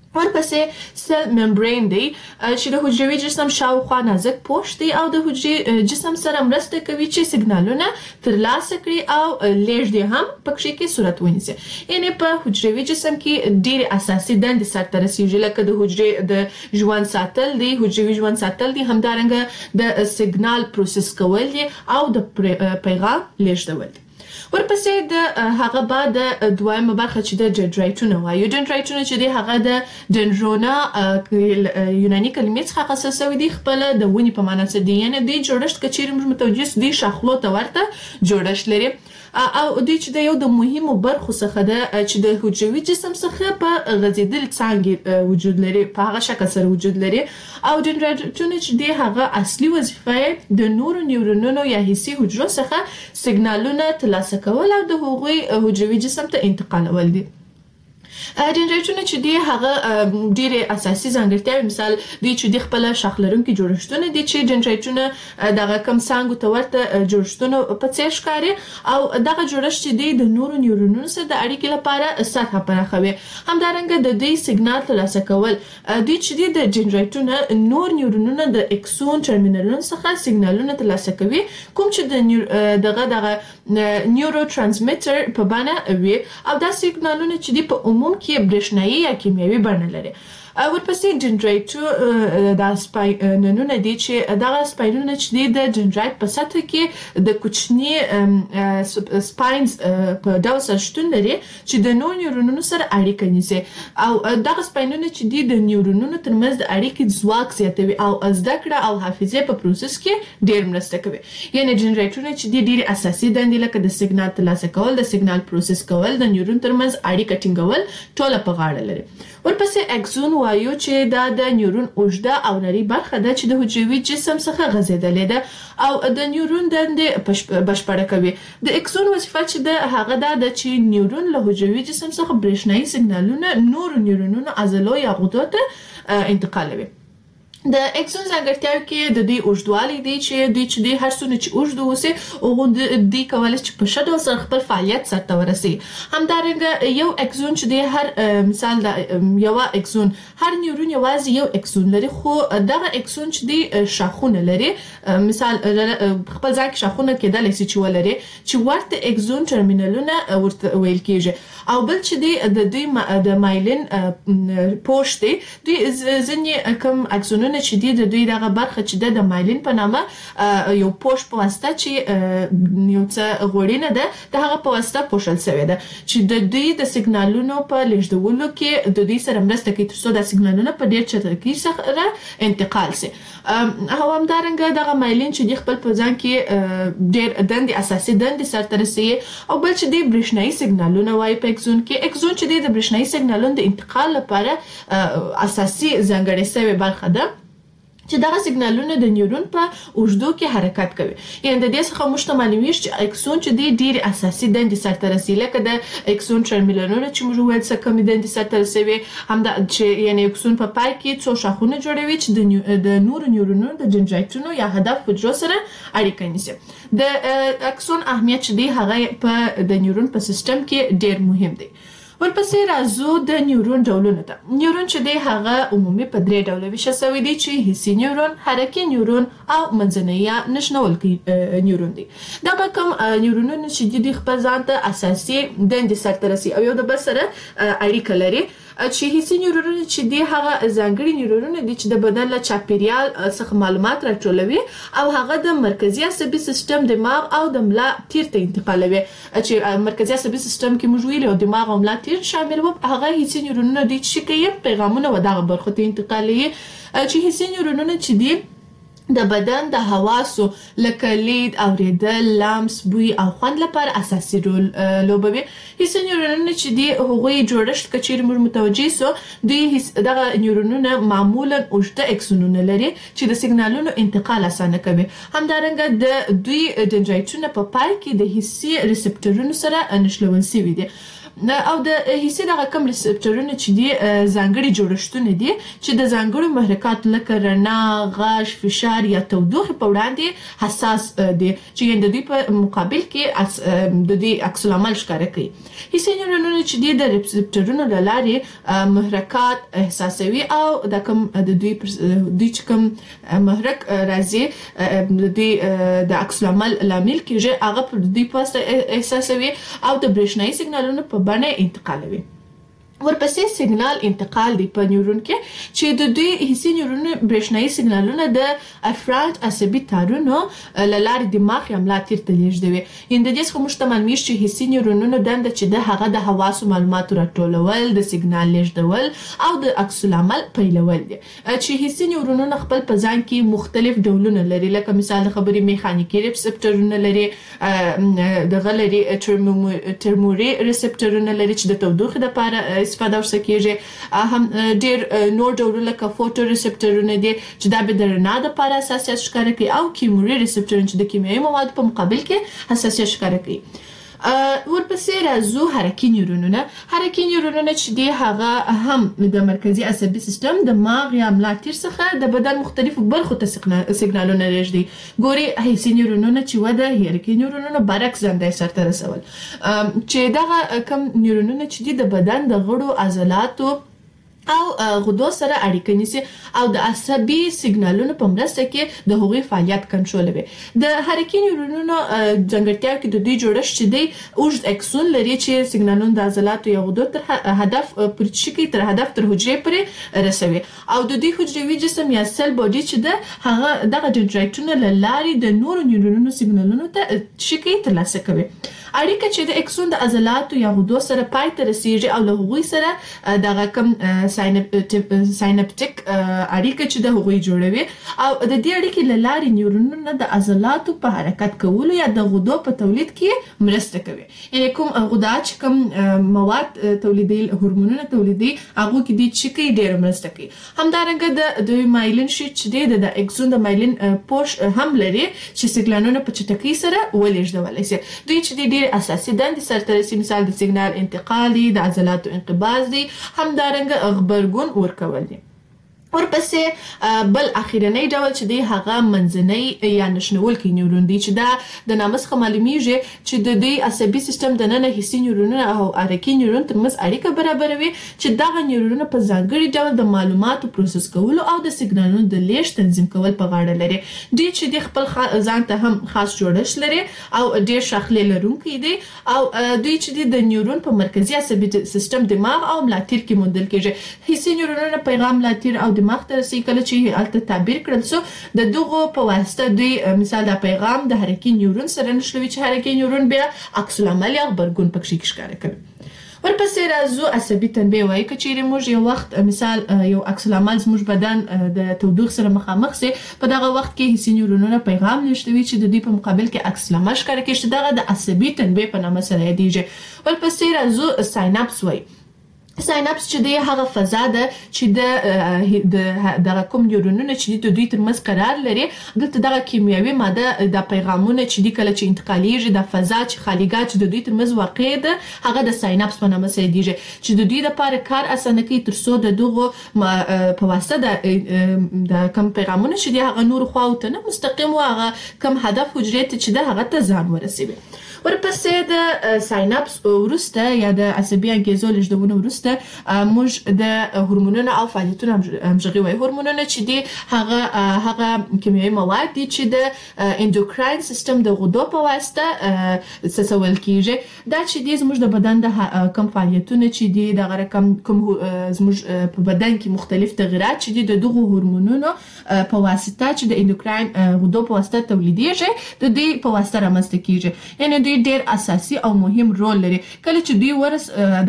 ورپسې سل ممبرین دی چې د حجروي جسم شاوخوا نازک پوښ دی او د حجري جسم سره مرسته کوي چې سیګنالونه ترلاسه کړي او لیږد هم پکې کې صورت ونیسي. یعنی په حجروي جسم کې ډېر اساسي دندې سرته رسیږي لکه د حجرې د ژوند ساتل دی، حجروي ژوند ساتل دی، همدارنګه د سیګنال پروسس کول دي او د پیغام لیږدول دي. ورپسې د هغه بعد دویمه برخه چې د دندرایټونه وایي. دندرایټونه چې دی هغه د دندرونا یوناني کلمې څخه اخیستل شوی دی، خپل د ونې په معنا څه دی، یعنی د جوړښت کچېرې موږ متوجه دي شاخلو ته ورته جوړښت لري او دوی چې د یو د مهمو برخو څخه ده چې د حجروي جسم څخه په غځېدلې څانګې وجود لري، په هغه شکل سره وجود لري. او دندرایټونه چې دی هغه اصلي وظیفه د نورو نیورونونو یا حسي حجرو څخه سیګنالونه ترلاسه کول او د هغوی حجروي جسم ته انتقالول دي. دندرایټونه چې دی هغه ډېرې اساسي ځانګړتیاوې، مثال دی چې د خپل شاخ لرونکي جوړښتونه دي چې دندرایټونه دغه کم څانګو ته ورته جوړښتونه په څیر ښکاري او دغه جوړښت چې دی د نورو نیورونونو سره د اړیکې لپاره سطحه پراخوي. همدارنګه د دې سیګنال ترلاسه کول دی چې دی د دندرایټونه نور نیورونونه د اکسون ټرمینلونو څخه سیګنالونه ترلاسه کوي، کوم چې دغه دغه نیورو ترانسمیټر په بڼه وي او دا سیګنالونه چې دی په عموم کې برېښنايي یا کیمیاوي بڼه لري. ورپسې دندرایټ د سپاینونه دي چې دغه سپاینونه چې دي د دندرایټ په سطح کې د کوچني سپاینز په ډول سره شتون لري چې د نورو نیورونونو سره اړیکه نیسي او دغه سپاینونه چې دي د نیورونونو ترمنځ د اړیکې ځواک زیاتوي او زده کړه او حافظه په پروسس کې ډېر مرسته کوي. یعنی دندرایټونه چې دي ډېر اساسي دندې لکه د سیګنال ترلاسه کول، د سیګنال پروسس کول، د نیورون ترمنځ اړیکه ټینګول ټوله په غاړه لري. ورپسې اکسون وایو چې دا د نیورون اوږده او نرۍ برخه ده چې د حجروي جسم څخه غځېدلې ده او د نیورون دندې بشپړه کوي. د اکسون وظیفه چې ده هغه دا ده چې نیورون له حجروي جسم څخه برېښنايي سیګنالونه نورو نیورونونو عضلو یا غدو ته انتقالوي. د اکسون ځانګړتیاوې کې د دې اوږدوالی دی چې دوی چې دی هر څومره چې اوږد واوسي هغه دوی کولی چې په ښه ډول سره خپل فعالیت سرته ورسوي. همدارنګه یو اکسون چې دی هر مثال د یوه اکسون هر نیورون یوازې یو اکسون لري، خو دغه اکسون چې دی شاخونه لري، مثال خپل ځای کې شاخونه کېدلی شي چې ولري چې ورته اکسون ټرمینلونه ورته ویل کېږي. او بل چې دی د دوی د مایلین پوښ دی، دوی ځینې کم اکسونونه چې دی د دوی دغه برخه چې د مایلین په نامه یو پوښ په واسطه چې یو څه غوړینه ده د هغه په واسطه پوښل شوې ده چې د دوی د سیګنالونو په لیږدولو کې د دوی سره مرسته کوي ترڅو دا سیګنالونه په ډېر چټکۍ سره انتقال شي. او همدارنګه دغه مایلین چې دی خپل په ځان کې ډېر دندې اساسي دندې سرته رسوي. او بل چې دی برېښنايي سیګنالونه وایي په اکسون کې. اکسون چې دی د برېښنايي سیګنالونو د انتقال لپاره اساسي ځانګړې شوې برخه ده چې دغه سیګنالونه د نیورون په اوږدو کې حرکت کوي. یعنې د دې څخه موږ ته معلومیږي چې اکسون چې دی ډېرې اساسي دندې سرته رسوي، لکه د اکسون ټرمینلونه چې موږ وویل څه کمې دندې سرته رسوي، همدا چې یعنې اکسون په پای کې څو شاخونه جوړوي چې د نورو نیورونونو د دندرایټونو یا هدف حجرو سره اړیکه نیسي. د اکسون اهمیت چې دی هغه په د نیورون په سیستم کې ډېر مهم دی. ورپسې راځو د نیورون ډولونو ته. نیورون چې دی هغه عمومي په درې ډوله ویشل شوی دی چې حسي نیورون، حرکي نیورون او منځنی یا نښلونکی نیورون دی. دغه کوم نیورونونه چې دی خپل ځان ته اساسي دندې سرته رسوي او یو د بل سره اړیکه لري. چې حسي نیورونونه چې دی هغه ځانګړي نیورونونه دي چې د بدن له چاپیریال څخه معلومات راټولوي او هغه د مرکزي عصبي سیستم، دماغ او د ملا تیر ته انتقالوي. چې مرکزي عصبي سیستم کې موږ ویلي او دماغ او ملا تیر شامل وو، هغه حسي نیورونونه دي چې کوي پیغامونه و دغه برخو ته انتقالوي. چې حسي نیورونونه چې دي د بدن د حواسو لکه لید، اوریدل، لمس، بوی او خوند لپاره اساسي رول لوبوي. حسي نیورونونه چې دي هغوی جوړښت که چیرې موږ متوجه سو، دوی دغه نیورونونه معمولا اوږده اکسونونه لري چې د سیګنالونو انتقال اسانه کوي. همدارنګه د دوی دندرایټونه په پای کې د حسي ریسپټرونو سره نښلول شوي دي. او د حسي دغه کم ریسپټرونه چې دي ځانګړي جوړښتونه دي چې د ځانګړو محرکاتو لکه رڼا، غږ، فشار یا تودوخې په وړاندې حساس دي چې د دوی په مقابل کې د دوی عکس العمل ښکاره کوي. حسي نیورونونه چې دي د ریسپټرونو له لارې محرکات احساسوي او د کوم د دوی دوی چې کوم محرک راځي د دوی د عکس العمل لامل کېږي هغه په دوی په واسطه احساسوي او د برېښنايي سیګنالونو په بڼه انتقالوي. ورپسې سیګنال انتقال دی په نیورون کې چې د دوی حسي نیورونونو برېښنايي سیګنالونه د افرنت عصبي تارونو لاره دماغ یا ملا تیر ته لیږدوي. یعنې د دې څخه موږ ته معلومیږي چې حسي نیورونونو دنده چې د هغه د حواسو معلوماتو راټولول، د سیګنال لیږدول او د عکس العمل پیلول دي. چې حسي نیورونونه خپل په ځان کې مختلف ډولونه لري، لکه مثال د خبرې میخانیکي ریسپټرونه لري، دغه لري ترموري ریسپټرونه لري چې د تودوخې لپاره استفاده ورڅخه کیږي. هم ډیر نور ډولونه لکه فوټو ریسپټرونه دي چې دا به د رڼا لپاره حساسیت ښکاره کوي، او کیموري ریسپټرونه چې د کیمیاوي موادو په مقابل کې حساسیت ښکاره کوي. ورپسې راځو حرکي نیورونونه. حرکي نیورونونه چې دي هغه هم د مرکزي عصبي سیستم د ماغ یا ملا تیر څخه د بدن مختلفو برخو ته سیګنالونه لیږدي. ګوري حسي نیورونونه چې وده حرکي نیورونونه برعکس ځانګړی سرته رسول، چې دغه کم نیورونونه چې دي د بدن د غړو عضلاتو او غدو سره اړیکه نیسي او د عصبي سیګنالونو په مرسته کې د هغوی فعالیت کنټرولوي. د حرکي نیورونونو ځانګړتیا کې د دوی جوړښت چې دی اوږد اکسون لري چې سیګنالونه د عضلاتو یا غدو تر هدف پورته شي تر هدف تر حجرې پورې رسوي، او د دوی حجروي جسم یا سل باډي چې ده هغه دغه ډنډرایټونه له لارې د نورو نیورونونو سیګنالونو ته شي ترلاسه کوي. اړیکه چې د اکسون د عضلاتو یا غدو سره پای ته رسیږي او له هغوی سره دغه کم ساینپټیک اړیکه چې د هغوی جوړوي، او د دې اړیکې له لارې نیورونونه د عضلاتو په حرکت کولو یا د غدو په تولید کې مرسته کوي. یعنې کوم غدا چې کوم مواد تولیدي، هورمونونه تولیدي، هغه کې د چکی ډیر مرسته کوي. همدارنګه د دوی مایلین شیټ چې دی د اکسون د مایلین پوش هم لري چې سیګنالونه په چټکۍ سره ولېږدولی شي. دوی چې ډیر اساسي دندې سرته رسي، مثال د سیګنال انتقال دی، د عضلاتو انقباض دی، همدارنګه غبرګون ورکول دي. ورپسې بل اخیرنی ډول چې دی هغه منځنی یا نشنولکي نیورون دی، چې دا د نامه څخه معلومیږي چې د دوی عصبي سیستم دننه حسي نیورونونه او حرکي نیورون ترمنځ اړیکه برابروي، چې دغه نیورونونه په ځانګړي ډول د معلوماتو پروسس کولو او د سیګنالونو د لیږد تنظیم کول په غاړه لري. دوی چې دی خپل ځان ته هم خاص جوړښت لري او ډیر شاخلې لرونکي دي، او دوی چې دی د نیورون په مرکزي عصبي سیستم دماغ او ملا تیر کې موندل کیږي. حسي نیورونونه پیغام ملا تیر او دماغ ته رسي، کله چې هلته تعبیر کړل سو د دغو په واسطه دوی مثال د پیغام د حرکي نیورون سره نښلوي، چې حرکي نیورون بیا عکس العمل یا غبرګون پکې ښکاره کوي. ورپسې راځو عصبي تنبیه وایي که چیرې موږ یو وخت مثال یو عکس العمل زموږ بدن د تودوخې سره مخامخ سي، په دغه وخت کې حسي نیورونونه پیغام لیږدوي چې د دوی په مقابل کې عکس العمل ښکاره کوي، چې دغه د عصبي تنبیه په نامه سره یادیږي. ورپسې راځو سایناپس وایي. سایناپس چې دی هغه فضا ده چې د دغه کوم نیورونونه چې د دوی ترمنځ قرار لري، دلته دغه کیمیاوي ماده د پیغامونه چې دی کله چې انتقالیږي د فضا چې خالیګاه چې د دوی ترمنځ واقع ده هغه د سایناپس په نامه سره یادیږي، چې د دوی لپاره کار اسانه کوي ترڅو د دغو په واسطه د کوم پیغامونه چې دی هغه نور خواو ته نه مستقیم و هغه کوم هدف حجرې ته چې ده هغه ته ځان ورسوي. ورپسې د سایناپس وروسته یا د عصبي انګیزو لیږدونو وروسته موږ د هورمونونو او فعالیتونو همغږي وایو. هورمونونه چې دي هغه هغه کیمیاوي مواد دي چې د اندوکراین سیستم د غدو په واسطه څڅول کیږي. دا چې دي زموږ د بدن د کوم فعالیتونه چې دي دغه رقم کوم زموږ په بدن کې مختلف تغیرات چې دي د دغو هورمونونو په واسطه چې د اندوکراین غدو په واسطه تولیدېږي د دوی په واسطه رامنځته کیږي. یعنې ډیر اساسي او مهم رول لري. کله چې دوی ورس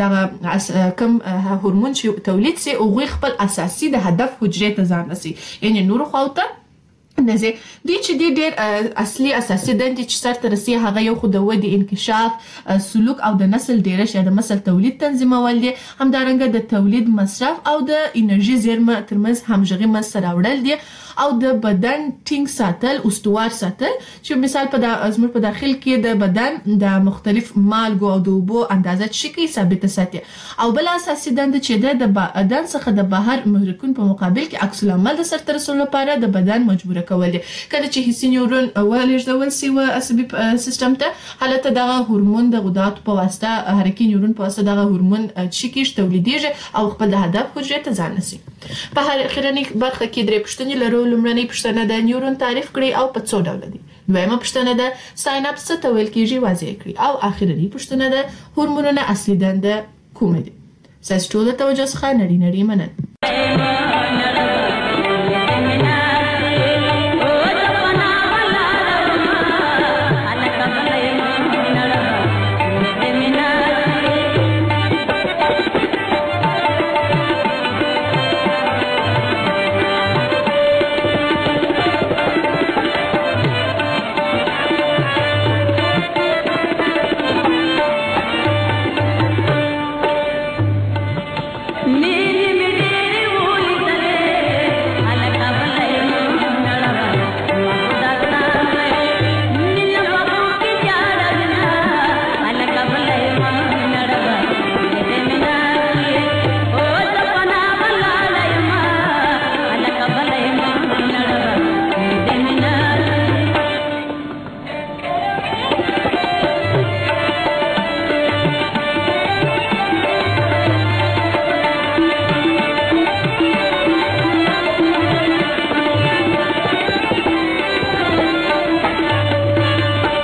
دغه کم هورمون چې تولید سي او غوي خپل اساسي د هدف حجرې ته ځان رسي، یعنی نور خواته نزه دوی چې د ډیر اصلي اساسي دندې چې سرته رسي هغه یو خو د ودې انکشاف، سلوک او د نسل ډیرش یا د نسل تولید تنظیمول دي، همدارنګه د تولید مصرف او د انرژي زیرمه ترمنځ همغږي منځته راوړل دي، او د بدن ټینګ ساتل، استوار ساتل، چې مثال په زموږ په داخل کې د بدن د مختلف مالګو او د اوبو اندازه شکی ثابت ساتي. او بل اساسي دنده چې د بدن څخه د بهر محرکون په مقابل کې عکس العمل د سرته رسولو لپاره د بدن مجبور کول دي. کله چې حسي نیورون ولېږدول سي و عصبي سیستم ته هلته دغه هورمون د غداتو په واسطه حرکي نیورون په واسطه دغه هورمون شکیش تولیدېږي او خپل د هدف حجرې ته ځان رسي. په هر اخرنی برخه کې درې پوښتنې لرو. لومړنۍ پوښتنه د نیورون تعریف کړئ او په څو ډوله دي. دویمه پوښتنه ده سایناپس څه ته ویل کیږي واضح کړئ، او اخرنۍ پوښتنه ده هورمونونه اصلي دنده کومه دي. ساسټول توجه ښه نړۍ نړۍ منن